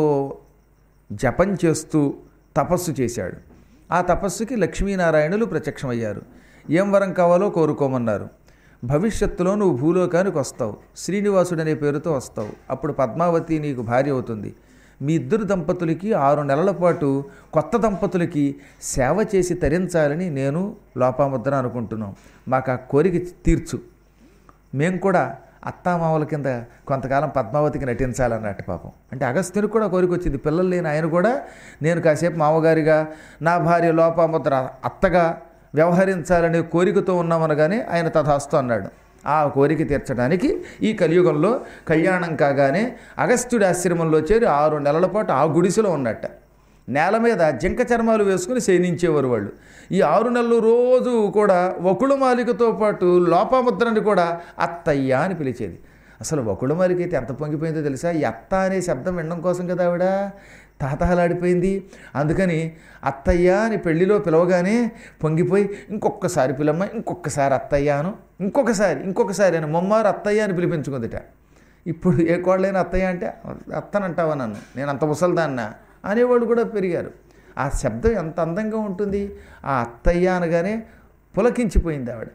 జపం చేస్తూ తపస్సు చేశాడు. ఆ తపస్సుకి లక్ష్మీనారాయణులు ప్రత్యక్షమయ్యారు. ఏం వరం కావాలో కోరుకోమన్నారు. భవిష్యత్తులో నువ్వు భూలోకానికి వస్తావు, శ్రీనివాసుడనే పేరుతో వస్తావు, అప్పుడు పద్మావతి నీకు భార్య అవుతుంది. మీ ఇద్దరు దంపతులకి ఆరు నెలల పాటు కొత్త దంపతులకి సేవ చేసి తరించాలని నేను లోపాముద్ర అనుకుంటున్నాం. మాకు ఆ కోరిక తీర్చు. మేము కూడా అత్తామామల కింద కొంతకాలం పద్మావతికి నటించాలన్నట్టు. పాపం అంటే అగస్త్యునికి కూడా కోరిక వచ్చింది. పిల్లలు లేని ఆయన కూడా నేను కాసేపు మామగారిగా నా భార్య లోపాముద్ర అత్తగా వ్యవహరించాలనే కోరికతో ఉన్నామనగానే ఆయన తథాస్తు అన్నాడు. ఆ కోరిక తీర్చడానికి ఈ కలియుగంలో కళ్యాణం కాగానే అగస్త్యుడి ఆశ్రమంలో చేరి ఆరు నెలల పాటు ఆ గుడిసెలో ఉన్నట్ట. నేల మీద జింక చర్మాలు వేసుకుని శయనించేవారు వాళ్ళు. ఈ ఆరు నెలలు రోజు కూడా వకుళమాలికతో పాటు లోపాముద్రని కూడా అత్తయ్య అని పిలిచేది. అసలు వకుళమాలిక అయితే ఎంత పొంగిపోయిందో తెలుసా? ఈ అత్త అనే శబ్దం వినడం కోసం కదా ఆవిడ తాతహలాడిపోయింది. అందుకని అత్తయ్య అని పెళ్లిలో పిలవగానే పొంగిపోయి ఇంకొకసారి పిలమ్మ, ఇంకొకసారి అత్తయ్యాను, ఇంకొకసారి ఇంకొకసారి అని మొమ్మారు అత్తయ్య అని పిలిపించుకుందిట. ఇప్పుడు ఏ కోళ్ళైనా అత్తయ్య అంటే అత్తనంటావా నన్ను, నేను అంత ముసలిదాన్నా అనేవాళ్ళు కూడా పెరిగారు. ఆ శబ్దం ఎంత అందంగా ఉంటుంది. ఆ అత్తయ్య అనగానే పులకించిపోయింది ఆవిడ.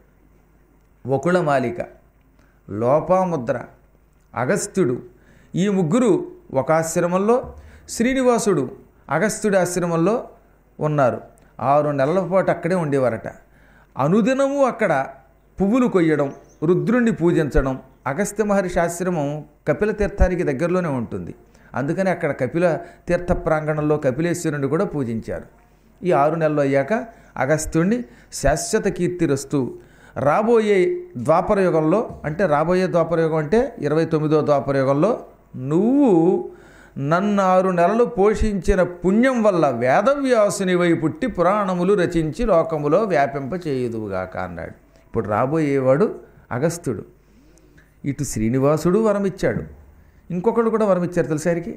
వకుళమాలిక, లోపాముద్ర, అగస్త్యుడు ఈ ముగ్గురు ఒక ఆశ్రమంలో, శ్రీనివాసుడు అగస్త్యుడి ఆశ్రమంలో ఉన్నారు. ఆరు నెలల పాటు అక్కడే ఉండేవారట. అనుదినము అక్కడ పువ్వులు కొయ్యడం, రుద్రుణ్ణి పూజించడం. అగస్త్య మహర్షి ఆశ్రమం కపిల తీర్థానికి దగ్గరలోనే ఉంటుంది. అందుకని అక్కడ కపిల తీర్థ ప్రాంగణంలో కపిలేశ్వరుని కూడా పూజించారు. ఈ ఆరు నెలలు అయ్యాక అగస్త్యుణ్ణి శాశ్వత కీర్తిరస్తూ రాబోయే ద్వాపరయుగంలో, అంటే రాబోయే ద్వాపరయుగం అంటే ఇరవై తొమ్మిదో ద్వాపరయుగంలో నువ్వు నన్ను ఆరు నెలలు పోషించిన పుణ్యం వల్ల వేదవ్యాసునివై పుట్టి పురాణములు రచించి లోకములో వ్యాపింప చేయుదువుగాక అన్నాడు. ఇప్పుడు రాబోయేవాడు అగస్త్యుడు. ఇటు శ్రీనివాసుడు వరమిచ్చాడు, ఇంకొకడు కూడా వరమిచ్చారు తెలుసారికి.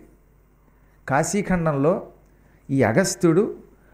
కాశీఖండంలో ఈ అగస్త్యుడు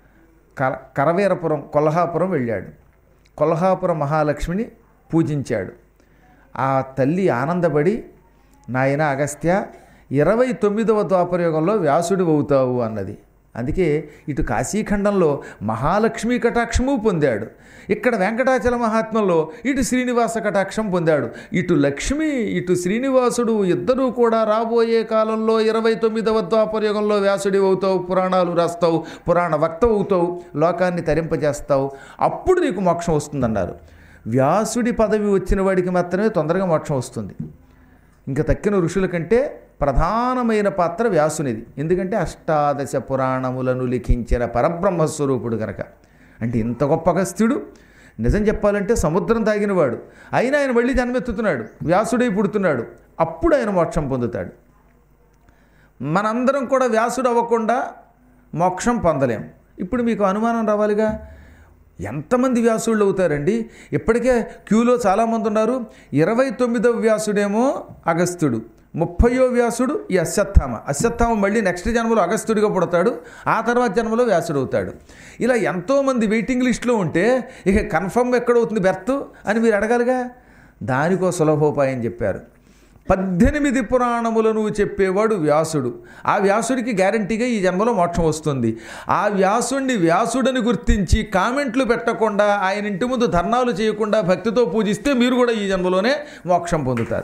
కర కరవీరపురం కొల్హాపురం వెళ్ళాడు. కొల్హాపురం మహాలక్ష్మిని పూజించాడు. ఆ తల్లి ఆనందపడి నాయన అగస్త్య ఇరవై తొమ్మిదవ ద్వాపరయుగంలో వ్యాసుడు అవుతావు అన్నది. అందుకే ఇటు కాశీఖండంలో మహాలక్ష్మి కటాక్షము పొందాడు, ఇక్కడ వెంకటాచల మహాత్మ్యంలో ఇటు శ్రీనివాస కటాక్షం పొందాడు. ఇటు లక్ష్మి ఇటు శ్రీనివాసుడు ఇద్దరూ కూడా రాబోయే కాలంలో ఇరవై తొమ్మిదవ ద్వాపరయుగంలో వ్యాసుడి అవుతావు, పురాణాలు రాస్తావు, పురాణ వక్త అవుతావు, లోకాన్ని తరింపజేస్తావు, అప్పుడు నీకు మోక్షం వస్తుందన్నారు. వ్యాసుడి పదవి వచ్చిన వాడికి మాత్రమే తొందరగా మోక్షం వస్తుంది. ఇంకా తక్కిన ఋషుల కంటే ప్రధానమైన పాత్ర వ్యాసునిది. ఎందుకంటే అష్టాదశ పురాణములను లిఖించిన పరబ్రహ్మస్వరూపుడు కనుక. అంటే ఇంత గొప్ప అగస్త్యుడు నిజం చెప్పాలంటే సముద్రం తాగినవాడు, అయినా ఆయన మళ్ళీ జన్మెత్తుతున్నాడు, వ్యాసుడై పుడుతున్నాడు. అప్పుడు ఆయన మోక్షం పొందుతాడు. మనందరం కూడా వ్యాసుడు అవ్వకుండా మోక్షం పొందలేం. ఇప్పుడు మీకు అనుమానం రావాలిగా, ఎంతమంది వ్యాసుళ్ళు అవుతారండి? ఇప్పటికే క్యూలో చాలామంది ఉన్నారు. ఇరవై తొమ్మిదవ వ్యాసుడేమో అగస్త్యుడు, ముప్పయో వ్యాసుడు ఈ అశ్వత్థామ. అశ్వత్థామ మళ్ళీ నెక్స్ట్ జన్మలో అగస్త్యుడిగా పుడతాడు, ఆ తర్వాత జన్మలో వ్యాసుడు అవుతాడు. ఇలా ఎంతోమంది వెయిటింగ్ లిస్టులో ఉంటే ఇక కన్ఫర్మ్ ఎక్కడవుతుంది బెర్త్ అని మీరు అడగాలిగా. దానికో సులభోపాయం చెప్పారు. పద్దెనిమిది పురాణములను చెప్పేవాడు వ్యాసుడు. ఆ వ్యాసుడికి గ్యారంటీగా ఈ జన్మలో మోక్షం వస్తుంది. ఆ వ్యాసుడిని వ్యాసుడని గుర్తించి కామెంట్లు పెట్టకుండా, ఆయన ఇంటి ముందు ధర్నాలు చేయకుండా భక్తితో పూజిస్తే మీరు కూడా ఈ జన్మలోనే మోక్షం పొందుతారు.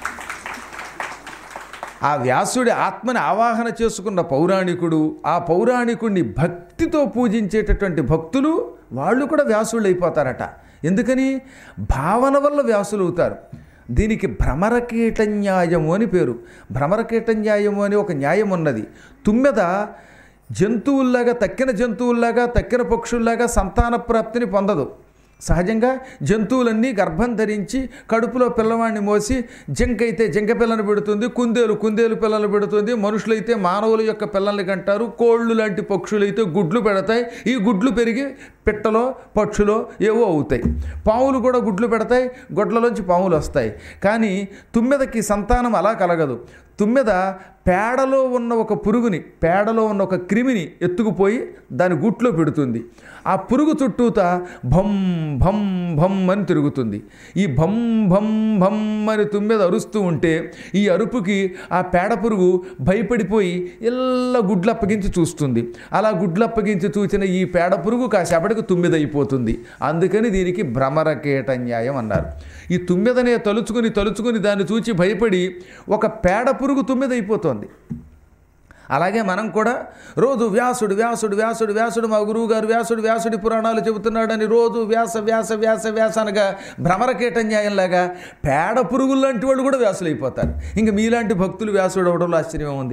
ఆ వ్యాసుడి ఆత్మని ఆవాహన చేసుకున్న పౌరాణికుడు, ఆ పౌరాణికుడిని భక్తితో పూజించేటటువంటి భక్తులు వాళ్ళు కూడా వ్యాసుళ్ళు అయిపోతారట. ఎందుకని? భావన వల్ల వ్యాసులు అవుతారు. దీనికి భ్రమరకీట న్యాయము అని పేరు. భ్రమరకీట న్యాయము అని ఒక న్యాయం ఉన్నది. తుమ్మెద జంతువుల్లాగా, తక్కిన జంతువుల్లాగా, తక్కిన పక్షుల్లాగా సంతాన ప్రాప్తిని పొందదు. సహజంగా జంతువులన్నీ గర్భం ధరించి కడుపులో పిల్లవాడిని మోసి, జింక అయితే జింక పిల్లని పెడుతుంది, కుందేలు కుందేలు పిల్లలు పెడుతుంది, మనుషులైతే మానవుల యొక్క పిల్లల్ని కంటారు, కోళ్ళు లాంటి పక్షులైతే గుడ్లు పెడతాయి. ఈ గుడ్లు పెరిగి పిట్టలో పక్షులో ఏవో అవుతాయి. పాములు కూడా గుడ్లు పెడతాయి, గొడ్లలోంచి పాములు వస్తాయి. కానీ తుమ్మెదకి సంతానం అలా కలగదు. తుమ్మెద పేడలో ఉన్న ఒక పురుగుని, పేడలో ఉన్న ఒక క్రిమిని ఎత్తుకుపోయి దాని గూట్లో పెడుతుంది. ఆ పురుగు చుట్టూతా భం భం భం అని తిరుగుతుంది. ఈ భం భం భం అని తుమ్మెద అరుస్తూ ఉంటే ఈ అరుపుకి ఆ పేడ పురుగు భయపడిపోయి ఇలా గుడ్లు అప్పగించి చూస్తుంది. అలా గుడ్లు అప్పగించి చూసిన ఈ పేడ పురుగు కాసేపటికి తుమ్మెద అయిపోతుంది. అందుకని దీనికి భ్రమరకీట న్యాయం అన్నారు. ఈ తుమ్మెదనే తలుచుకుని తలుచుకుని దాన్ని చూచి భయపడి ఒక పేడ పురుగు తుమ్మెద అయిపోతుంది. అలాగే మనం కూడా రోజు వ్యాసుడు వ్యాసుడు వ్యాసుడు వ్యాసుడు మా గురువు గారు వ్యాసుడు వ్యాసుడి పురాణాలు చెబుతున్నాడని రోజు వ్యాస వ్యాస వ్యాస వ్యాస అనగా భ్రమరకీట న్యాయంలాగా పేడ పురుగులు లాంటి వాళ్ళు కూడా వ్యాసులు అయిపోతారు. ఇంక మీలాంటి భక్తులు వ్యాసుడు అవడంలో ఆశ్చర్యం ఉంది.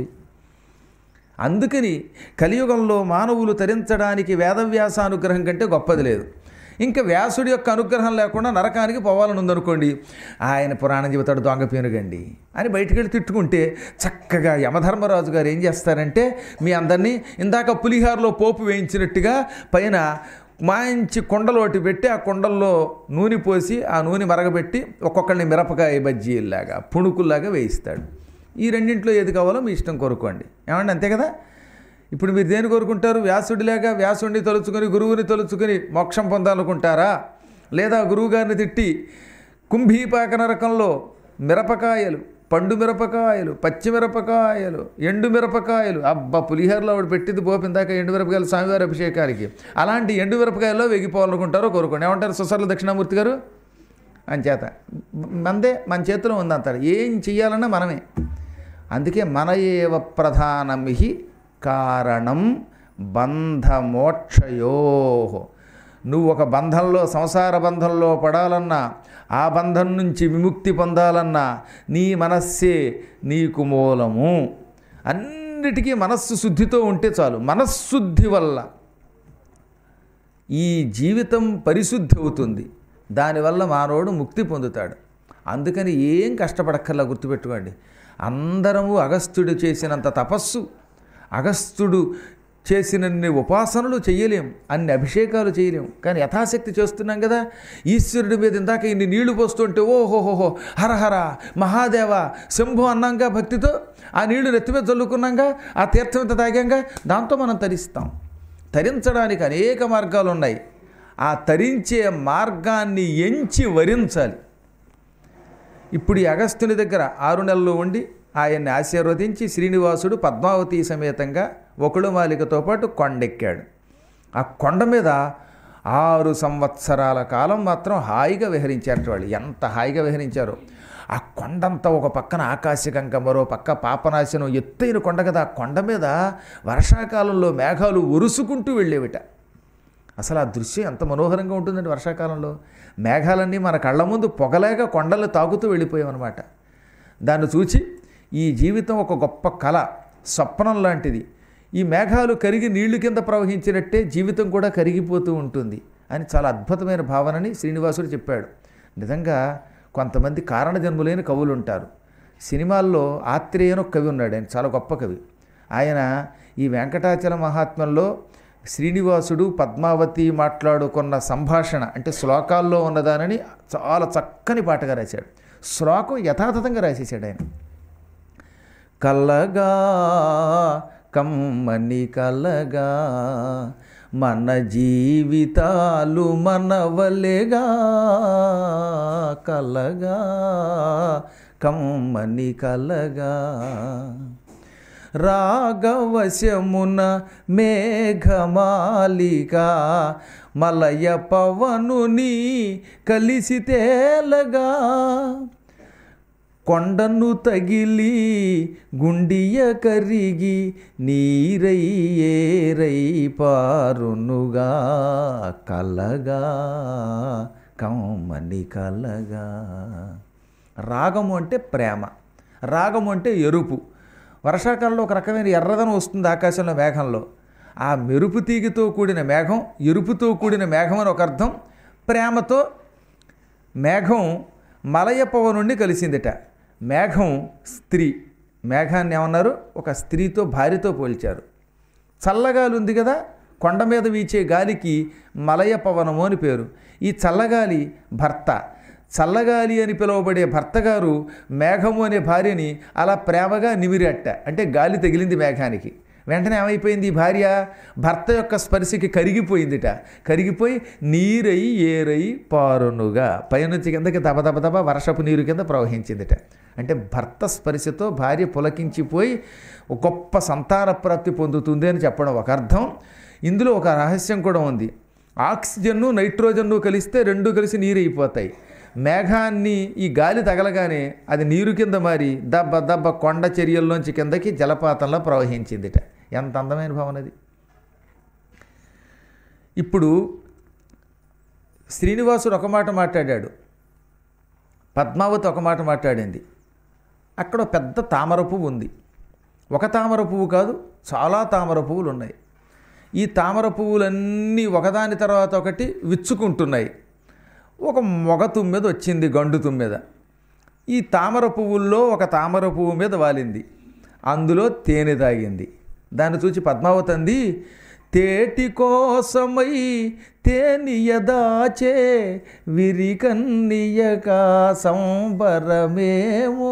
అందుకని కలియుగంలో మానవులు తరించడానికి వేదవ్యాస అనుగ్రహం కంటే గొప్పది లేదు. ఇంకా వ్యాసుడి యొక్క అనుగ్రహం లేకుండా నరకానికి పోవాలని ఉందనుకోండి, ఆయన పురాణం చెబుతాడు దొంగ పేనుగండి అని బయటికి వెళ్ళి తిట్టుకుంటే చక్కగా యమధర్మరాజు గారు ఏం చేస్తారంటే, మీ అందరినీ ఇందాక పులిహారలో పోపు వేయించినట్టుగా పైన మంచి కుండలోటి పెట్టి ఆ కుండల్లో నూనె పోసి ఆ నూనె మరగబెట్టి ఒక్కొక్కరిని మిరపకాయ బజ్జీలాగా పుణుకుల్లాగా వేయిస్తాడు. ఈ రెండింటిలో ఏది కావాలో మీ ఇష్టం కోరుకోండి. ఏమండి, అంతే కదా? ఇప్పుడు మీరు దేని కోరుకుంటారు? వ్యాసుడిలాగా వ్యాసుడిని తలుచుకొని గురువుని తలుచుకొని మోక్షం పొందాలనుకుంటారా? లేదా గురువుగారిని తిట్టి కుంభీపాక నరకంలో మిరపకాయలు, పండు మిరపకాయలు, పచ్చి మిరపకాయలు, ఎండు మిరపకాయలు, అబ్బా పులిహోరలో ఆవిడ పెట్టింది పోపిందాక ఎండు మిరపకాయలు స్వామివారి అభిషేకానికి, అలాంటి ఎండు మిరపకాయల్లో వెగిపోవాలనుకుంటారో కోరుకోండి. ఏమంటారు సుసర్ల దక్షిణామూర్తి గారు? అంచేత మందే మన చేతిలో ఉందంటారు. ఏం చెయ్యాలన్నా మనమే. అందుకే మన ఏవ ప్రధానమిహి కారణం బంధమోక్షయో. నువ్వు ఒక బంధంలో, సంసార బంధంలో పడాలన్నా, ఆ బంధం నుంచి విముక్తి పొందాలన్నా నీ మనస్సే నీకు మూలము. అన్నిటికీ మనస్సు శుద్ధితో ఉంటే చాలు. మనశ్శుద్ధి వల్ల ఈ జీవితం పరిశుద్ధి అవుతుంది. దానివల్ల మానవుడు ముక్తి పొందుతాడు. అందుకని ఏం కష్టపడక్కర్లా, గుర్తుపెట్టుకోండి. అందరము అగస్త్యుడు చేసినంత తపస్సు, అగస్త్యుడు చేసినన్ని ఉపాసనలు చేయలేం, అన్ని అభిషేకాలు చేయలేం. కానీ యథాశక్తి చేస్తున్నాం కదా. ఈశ్వరుడి మీద ఇందాక ఇన్ని నీళ్లు పోస్తుంటే ఓహోహోహో హరహర మహాదేవ శంభు అన్నాంగా భక్తితో, ఆ నీళ్లు నెత్తి మీద చల్లుకున్నాంగా, ఆ తీర్థం ఇంత తాగాంగా, దాంతో మనం తరిస్తాం. తరించడానికి అనేక మార్గాలు ఉన్నాయి. ఆ తరించే మార్గాన్ని ఎంచి వరించాలి. ఇప్పుడు ఈ అగస్త్యుని దగ్గర ఆరు నెలలు ఉండి ఆయన్ని ఆశీర్వదించి శ్రీనివాసుడు పద్మావతి సమేతంగా వకుళమాలికతో పాటు కొండెక్కాడు. ఆ కొండ మీద ఆరు సంవత్సరాల కాలం మాత్రం హాయిగా విహరించారు వాళ్ళు. ఎంత హాయిగా విహరించారో! ఆ కొండంతా ఒక పక్కన ఆకాశగంగ, మరో పక్క పాపనాశనం, ఎత్తైన కొండ కదా. ఆ కొండ మీద వర్షాకాలంలో మేఘాలు ఉరుసుకుంటూ వెళ్ళేవిట. అసలు ఆ దృశ్యం ఎంత మనోహరంగా ఉంటుందండి. వర్షాకాలంలో మేఘాలన్నీ మన కళ్ళ ముందు పొగలేక కొండలు తాకుతూ వెళ్ళిపోయామన్నమాట. దాన్ని చూచి ఈ జీవితం ఒక గొప్ప కళ, స్వప్నం లాంటిది, ఈ మేఘాలు కరిగి నీళ్లు కింద ప్రవహించినట్టే జీవితం కూడా కరిగిపోతూ ఉంటుంది అని చాలా అద్భుతమైన భావనని శ్రీనివాసుడు చెప్పాడు. నిజంగా కొంతమంది కారణజన్ములైన కవులు ఉంటారు. సినిమాల్లో ఆత్రేయను కవి ఉన్నాడు, ఆయన చాలా గొప్ప కవి. ఆయన ఈ వెంకటాచల మహాత్మ్యంలో శ్రీనివాసుడు పద్మావతి మాట్లాడుకున్న సంభాషణ అంటే శ్లోకాల్లో ఉన్నదానని చాలా చక్కని పాటగా రాశాడు. శ్లోకం యథాతథంగా రాసేసాడు ఆయన. కలగా కమ్మని కలగా మన జీవితాలు మనవలేగా, కలగా కమ్మని కలగా రాగవశమున మేఘమాలిక మలయ పవనుని కలిసి తేలగా, కొండను తగిలి గుండియ కరిగి నీరై ఏరై పారునుగా, కలగా కమ్మని కలగా. రాగము అంటే ప్రేమ, రాగము అంటే ఎరుపు. వర్షాకాలంలో ఒక రకమైన ఎర్రదనం వస్తుంది ఆకాశంలో మేఘంలో. ఆ మెరుపు తీగితో కూడిన మేఘం, ఎరుపుతో కూడిన మేఘం అని ఒక అర్థం. ప్రేమతో మేఘం మలయ పవనుండి కలిసిందిట. మేఘం స్త్రీ, మేఘాన్ని ఏమన్నారు, ఒక స్త్రీతో భార్యతో పోల్చారు. చల్లగాలి ఉంది కదా, కొండ మీద వీచే గాలికి మలయ పవనము అని పేరు. ఈ చల్లగాలి భర్త. చల్లగాలి అని పిలువబడే భర్త గారు మేఘము అనే భార్యని అలా ప్రేమగా నిమిరట్ట, అంటే గాలి తగిలింది మేఘానికి. వెంటనే ఏమైపోయింది, ఈ భార్య భర్త యొక్క స్పర్శకి కరిగిపోయిందిట. కరిగిపోయి నీరై ఏరై పారునుగా పైనుంచి కిందకి దబ దబ దబ వర్షపు నీరు కింద ప్రవహించిందిట. అంటే భర్త స్పర్శతో భార్య పులకించిపోయి ఒక గొప్ప సంతాన ప్రాప్తి పొందుతుంది అని చెప్పడం ఒక అర్థం. ఇందులో ఒక రహస్యం కూడా ఉంది. ఆక్సిజన్ను నైట్రోజన్ను కలిస్తే రెండు కలిసి నీరు అయిపోతాయి. మేఘాన్ని ఈ గాలి తగలగానే అది నీరు కింద మారి దబ్బ దబ్బ కొండ చర్యల్లోంచి కిందకి జలపాతంలో ప్రవహించిందిట. ఎంత అందమైన భావన అది. ఇప్పుడు శ్రీనివాసుడు ఒక మాట మాట్లాడాడు, పద్మావతి ఒక మాట మాట్లాడింది. అక్కడ పెద్ద తామర పువ్వు ఉంది. ఒక తామర పువ్వు కాదు, చాలా తామర పువ్వులు ఉన్నాయి. ఈ తామర పువ్వులన్నీ ఒకదాని తర్వాత ఒకటి విచ్చుకుంటున్నాయి. ఒక మొగ తుమ్మెద వచ్చింది, గండు తుమ్మెద. ఈ తామర పువ్వుల్లో ఒక తామర పువ్వు మీద వాలింది, అందులో తేనె తాగింది. దాన్ని చూసి పద్మావతి అంది, తేటి కోసమై తేనియదాచే విరికన్నియక సంబరమేమో.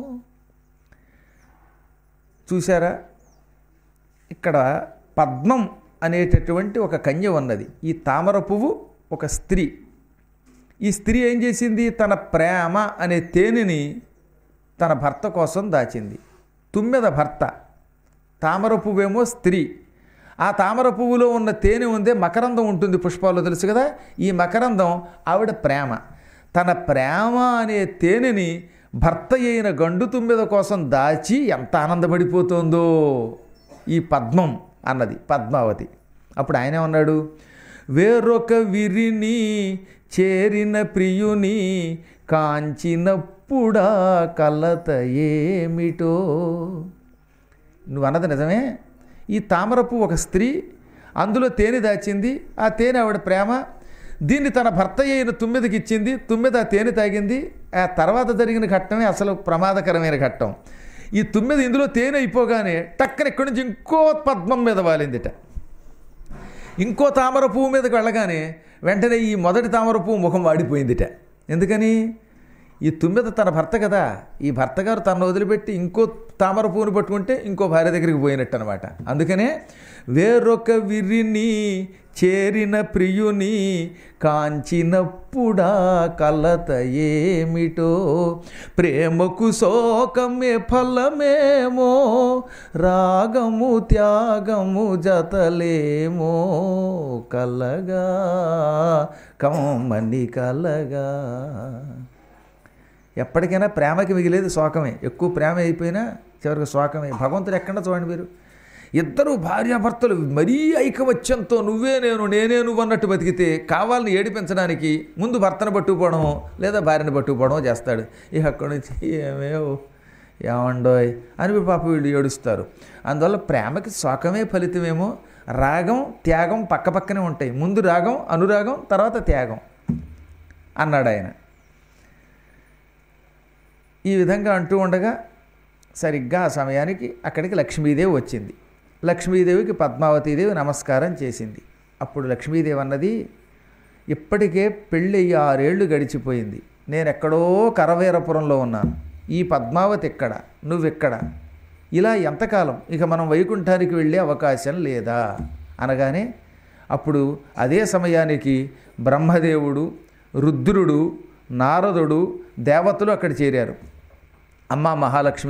చూసారా, ఇక్కడ పద్మం అనేటటువంటి ఒక కన్య ఉన్నది. ఈ తామర పువ్వు ఒక స్త్రీ. ఈ స్త్రీ ఏం చేసింది, తన ప్రేమ అనే తేనెని తన భర్త కోసం దాచింది. తుమ్మెద భర్త, తామర పువ్వేమో స్త్రీ. ఆ తామర పువ్వులో ఉన్న తేనె ఉందే మకరందం ఉంటుంది పుష్పాల్లో, తెలుసు కదా. ఈ మకరందం ఆవిడ ప్రేమ. తన ప్రేమ అనే తేనెని భర్త అయిన గండు తుమ్మెద కోసం దాచి ఎంత ఆనందపడిపోతుందో ఈ పద్మం అన్నది పద్మావతి. అప్పుడు ఆయన ఉన్నాడు, వేరొక విరిని చేరిన ప్రియుని కాంచినప్పుడా కలత ఏమిటో. నువ్వు అన్నది నిజమే. ఈ తామరపు ఒక స్త్రీ, అందులో తేనె దాచింది. ఆ తేనె ఆవిడ ప్రేమ. దీన్ని తన భర్త అయిన తుమ్మెదకి ఇచ్చింది. తుమ్మెద ఆ తేనె తాగింది. ఆ తర్వాత జరిగిన ఘట్టమే అసలు ప్రమాదకరమైన ఘట్టం. ఈ తుమ్మెద ఇందులో తేనె అయిపోగానే టక్కన ఇక్కడి నుంచి ఇంకో పద్మం మీద వాలిందిట. ఇంకో తామర పువ్వు మీదకి వెళ్ళగానే వెంటనే ఈ మొదటి తామర పువ్వు ముఖం వాడిపోయిందిట. ఎందుకని, ఈ తుమ్మెద తన భర్త కదా, ఈ భర్త గారు తను వదిలిపెట్టి ఇంకో తామర పువ్వుని పట్టుకుంటే ఇంకో భార్య దగ్గరికి పోయినట్టు అనమాట. అందుకనే వేరొక విరిని చేరిన ప్రియుని కాంచినప్పుడా కలత ఏమిటో, ప్రేమకు శోకమే ఫలమేమో, రాగము త్యాగము జతలేమో, కలగా కమ్మని కలగా. ఎప్పటికైనా ప్రేమకి మిగిలేదు శోకమే. ఎక్కువ ప్రేమ అయిపోయినా చివరికి శోకమే. భగవంతుడు ఎక్కడ చూడండి మీరు, ఇద్దరు భార్యాభర్తలు మరీ ఐకమత్యంతో నువ్వే నేను నేనే నువ్వు అన్నట్టు బతికితే కావాలని ఏడిపించడానికి ముందు భర్తను పట్టుకుపోవడమో లేదా భార్యను పట్టుకుపోవడమో చేస్తాడు. ఇక అక్కడి నుంచి ఏమేవో ఏమండోయ్ అని పాప వీళ్ళు ఏడుస్తారు. అందువల్ల ప్రేమకి శోకమే ఫలితమేమో. రాగం త్యాగం పక్క పక్కనే ఉంటాయి. ముందు రాగం అనురాగం, తర్వాత త్యాగం అన్నాడు ఆయన. ఈ విధంగా అంటూ ఉండగా సరిగ్గా ఆ సమయానికి అక్కడికి లక్ష్మీదేవి వచ్చింది. లక్ష్మీదేవికి పద్మావతీదేవి నమస్కారం చేసింది. అప్పుడు లక్ష్మీదేవి అన్నది, ఇప్పటికే పెళ్ళి ఆరేళ్లు గడిచిపోయింది, నేను ఎక్కడో కరవేరపురంలో ఉన్నాను, ఈ పద్మావతి ఎక్కడ, నువ్వెక్కడ, ఇలా ఎంతకాలం, ఇక మనం వైకుంఠానికి వెళ్ళే అవకాశం లేదా అనగానే అప్పుడు అదే సమయానికి బ్రహ్మదేవుడు, రుద్రుడు, నారదుడు, దేవతలు అక్కడ చేరారు. అమ్మా మహాలక్ష్మి,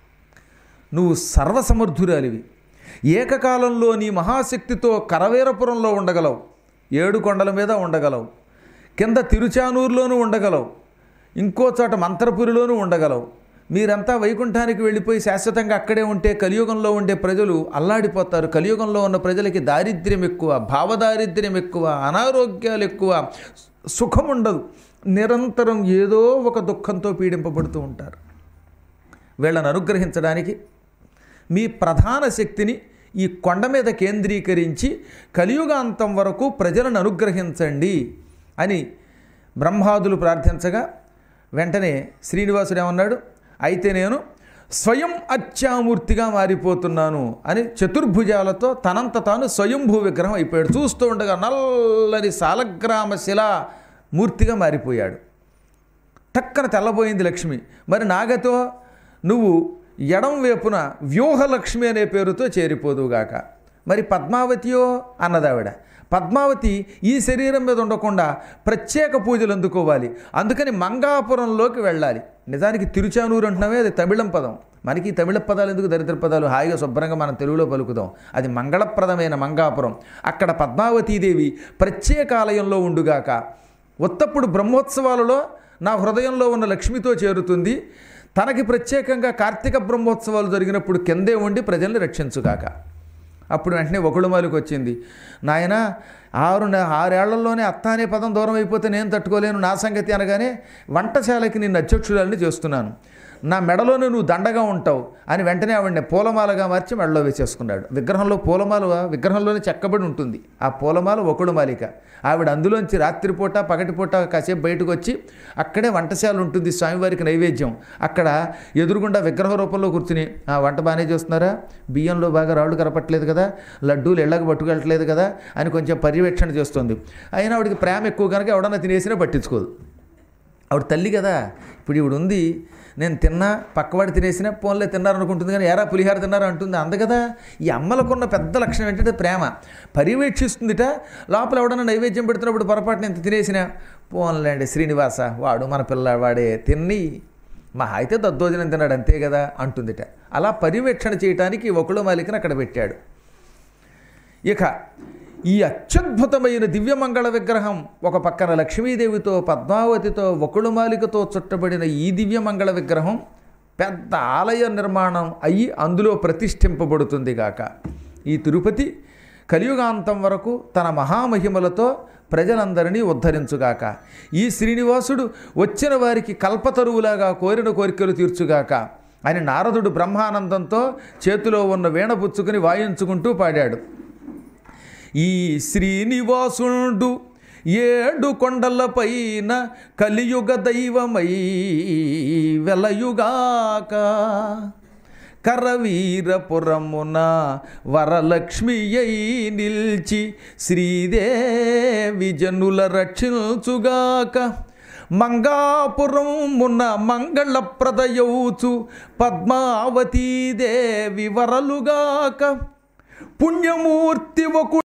నువ్వు సర్వసమర్థురాలివి, ఏకకాలంలో నీ మహాశక్తితో కరవేరపురంలో ఉండగలవు, ఏడు కొండల మీద ఉండగలవు, కింద తిరుచానూరులోనూ ఉండగలవు, ఇంకో చోట మంత్రపురిలోనూ ఉండగలవు. మీరంతా వైకుంఠానికి వెళ్ళిపోయి శాశ్వతంగా అక్కడే ఉంటే కలియుగంలో ఉండే ప్రజలు అల్లాడిపోతారు. కలియుగంలో ఉన్న ప్రజలకి దారిద్ర్యం ఎక్కువ, భావదారిద్ర్యం ఎక్కువ, అనారోగ్యాలు ఎక్కువ, సుఖం ఉండదు, నిరంతరం ఏదో ఒక దుఃఖంతో పీడింపబడుతూ ఉంటారు. వీళ్ళని అనుగ్రహించడానికి మీ ప్రధాన శక్తిని ఈ కొండ మీద కేంద్రీకరించి కలియుగాంతం వరకు ప్రజలను అనుగ్రహించండి అని బ్రహ్మాదులు ప్రార్థించగా వెంటనే శ్రీనివాసుడు ఏమన్నాడు, అయితే నేను స్వయం అర్చామూర్తిగా మారిపోతున్నాను అని చతుర్భుజాలతో తనంత తాను స్వయంభూ విగ్రహం అయిపోయాడు. చూస్తూ ఉండగా నల్లని సాలగ్రామ శిలా మూర్తిగా మారిపోయాడు. టక్కన తెల్లబోయింది లక్ష్మి. మరి నాగతో నువ్వు ఎడం వైపున వ్యూహలక్ష్మి అనే పేరుతో చేరిపోదువుగాక. మరి పద్మావతియో అన్నదావిడ. పద్మావతి ఈ శరీరం మీద ఉండకుండా ప్రత్యేక పూజలు అందుకోవాలి, అందుకని మంగాపురంలోకి వెళ్ళాలి. నిజానికి తిరుచానూరు అంటున్నామే, అది తమిళం పదం. మనకి తమిళ పదాలు ఎందుకు, దరిద్ర పదాలు, హాయిగా శుభ్రంగా మనం తెలుగులో పలుకుదాం. అది మంగళప్రదమైన మంగాపురం. అక్కడ పద్మావతీదేవి ప్రత్యేక ఆలయంలో ఉండుగాక. ఉత్తప్పుడు బ్రహ్మోత్సవాలలో నా హృదయంలో ఉన్న లక్ష్మితో చేరుతుంది. తనకి ప్రత్యేకంగా కార్తీక బ్రహ్మోత్సవాలు జరిగినప్పుడు కిందే ఉండి ప్రజల్ని రక్షించుగాక. అప్పుడు వెంటనే ఒకడుమాలికి వచ్చింది, నాయన ఆరు ఆరేళ్లలోనే అత్త అనే పదం దూరం అయిపోతే నేను తట్టుకోలేను, నా సంగతి అనగానే వంటశాలకి నిన్ను అధ్యక్షురాలని చేస్తున్నాను, నా మెడలోనే నువ్వు దండగా ఉంటావు అని వెంటనే ఆవిడని పూలమాలగా మార్చి మెడలో వేసేసుకున్నాడు. విగ్రహంలో పూలమాల విగ్రహంలోనే చెక్కబడి ఉంటుంది. ఆ పూలమాల ఒకడు మాలిక. ఆవిడ అందులోంచి రాత్రిపూట పగటిపూట కాసేపు బయటకు వచ్చి అక్కడే వంటశాల ఉంటుంది, స్వామివారికి నైవేద్యం. అక్కడ ఎదురుగుండా విగ్రహ రూపంలో కూర్చుని, ఆ వంట బాగానే చేస్తున్నారా, బియ్యంలో బాగా రాళ్ళు కరపట్లేదు కదా, లడ్డూలు ఎళ్ళకి పట్టుకెళ్ళట్లేదు కదా అని కొంచెం పర్యవేక్షణ చేస్తుంది. అయినా ఆవిడకి ప్రేమ ఎక్కువ కనుక ఎవడన్నా తినేసినా పట్టించుకోదు. ఆవిడ తల్లి కదా. ఇప్పుడు ఈవిడ ఉంది, నేను తిన్నా పక్కవాడు తినేసినా పోన్లే తిన్నారనుకుంటుంది, కానీ ఎరా పులిహార తిన్నారా అంటుంది. అంద కదా. ఈ అమ్మలకున్న పెద్ద లక్షణం ఏంటంటే ప్రేమ. పర్యవేక్షిస్తుందిట. లోపల ఎవడన్నా నైవేద్యం పెడుతున్నప్పుడు పొరపాటున ఇంత తినేసినా పోన్లేండి శ్రీనివాస వాడు మన పిల్లవాడే తిని మహా అయితే దద్దోజనం తిన్నాడు అంతే కదా అంటుందిట. అలా పర్యవేక్షణ చేయటానికి ఒకళ్ళు మాలికని అక్కడ పెట్టాడు. ఇక ఈ అత్యద్భుతమైన దివ్యమంగళ విగ్రహం ఒక పక్కన లక్ష్మీదేవితో పద్మావతితో వకుళమాలికతో చుట్టబడిన ఈ దివ్యమంగళ విగ్రహం పెద్ద ఆలయ నిర్మాణం అయ్యి అందులో ప్రతిష్ఠింపబడుతుంది గాక. ఈ తిరుపతి కలియుగాంతం వరకు తన మహామహిమలతో ప్రజలందరినీ ఉద్ధరించుగాక. ఈ శ్రీనివాసుడు వచ్చిన వారికి కల్పతరువులాగా కోరిన కోరికలు తీర్చుగాక అని నారదుడు బ్రహ్మానందంతో చేతిలో ఉన్న వీణ పుచ్చుకుని వాయించుకుంటూ పాడాడు. ఈ శ్రీనివాసుడు ఏడు కొండలపైన కలియుగ దైవమై వెలయుగాక, కరవీరపురమున వరలక్ష్మి అయి నిల్చి శ్రీదేవి జనుల రక్షించుగాక, మంగాపురమున మంగళప్రదయౌచు పద్మావతీదేవి వరలుగాక, పుణ్యమూర్తి ఒకడు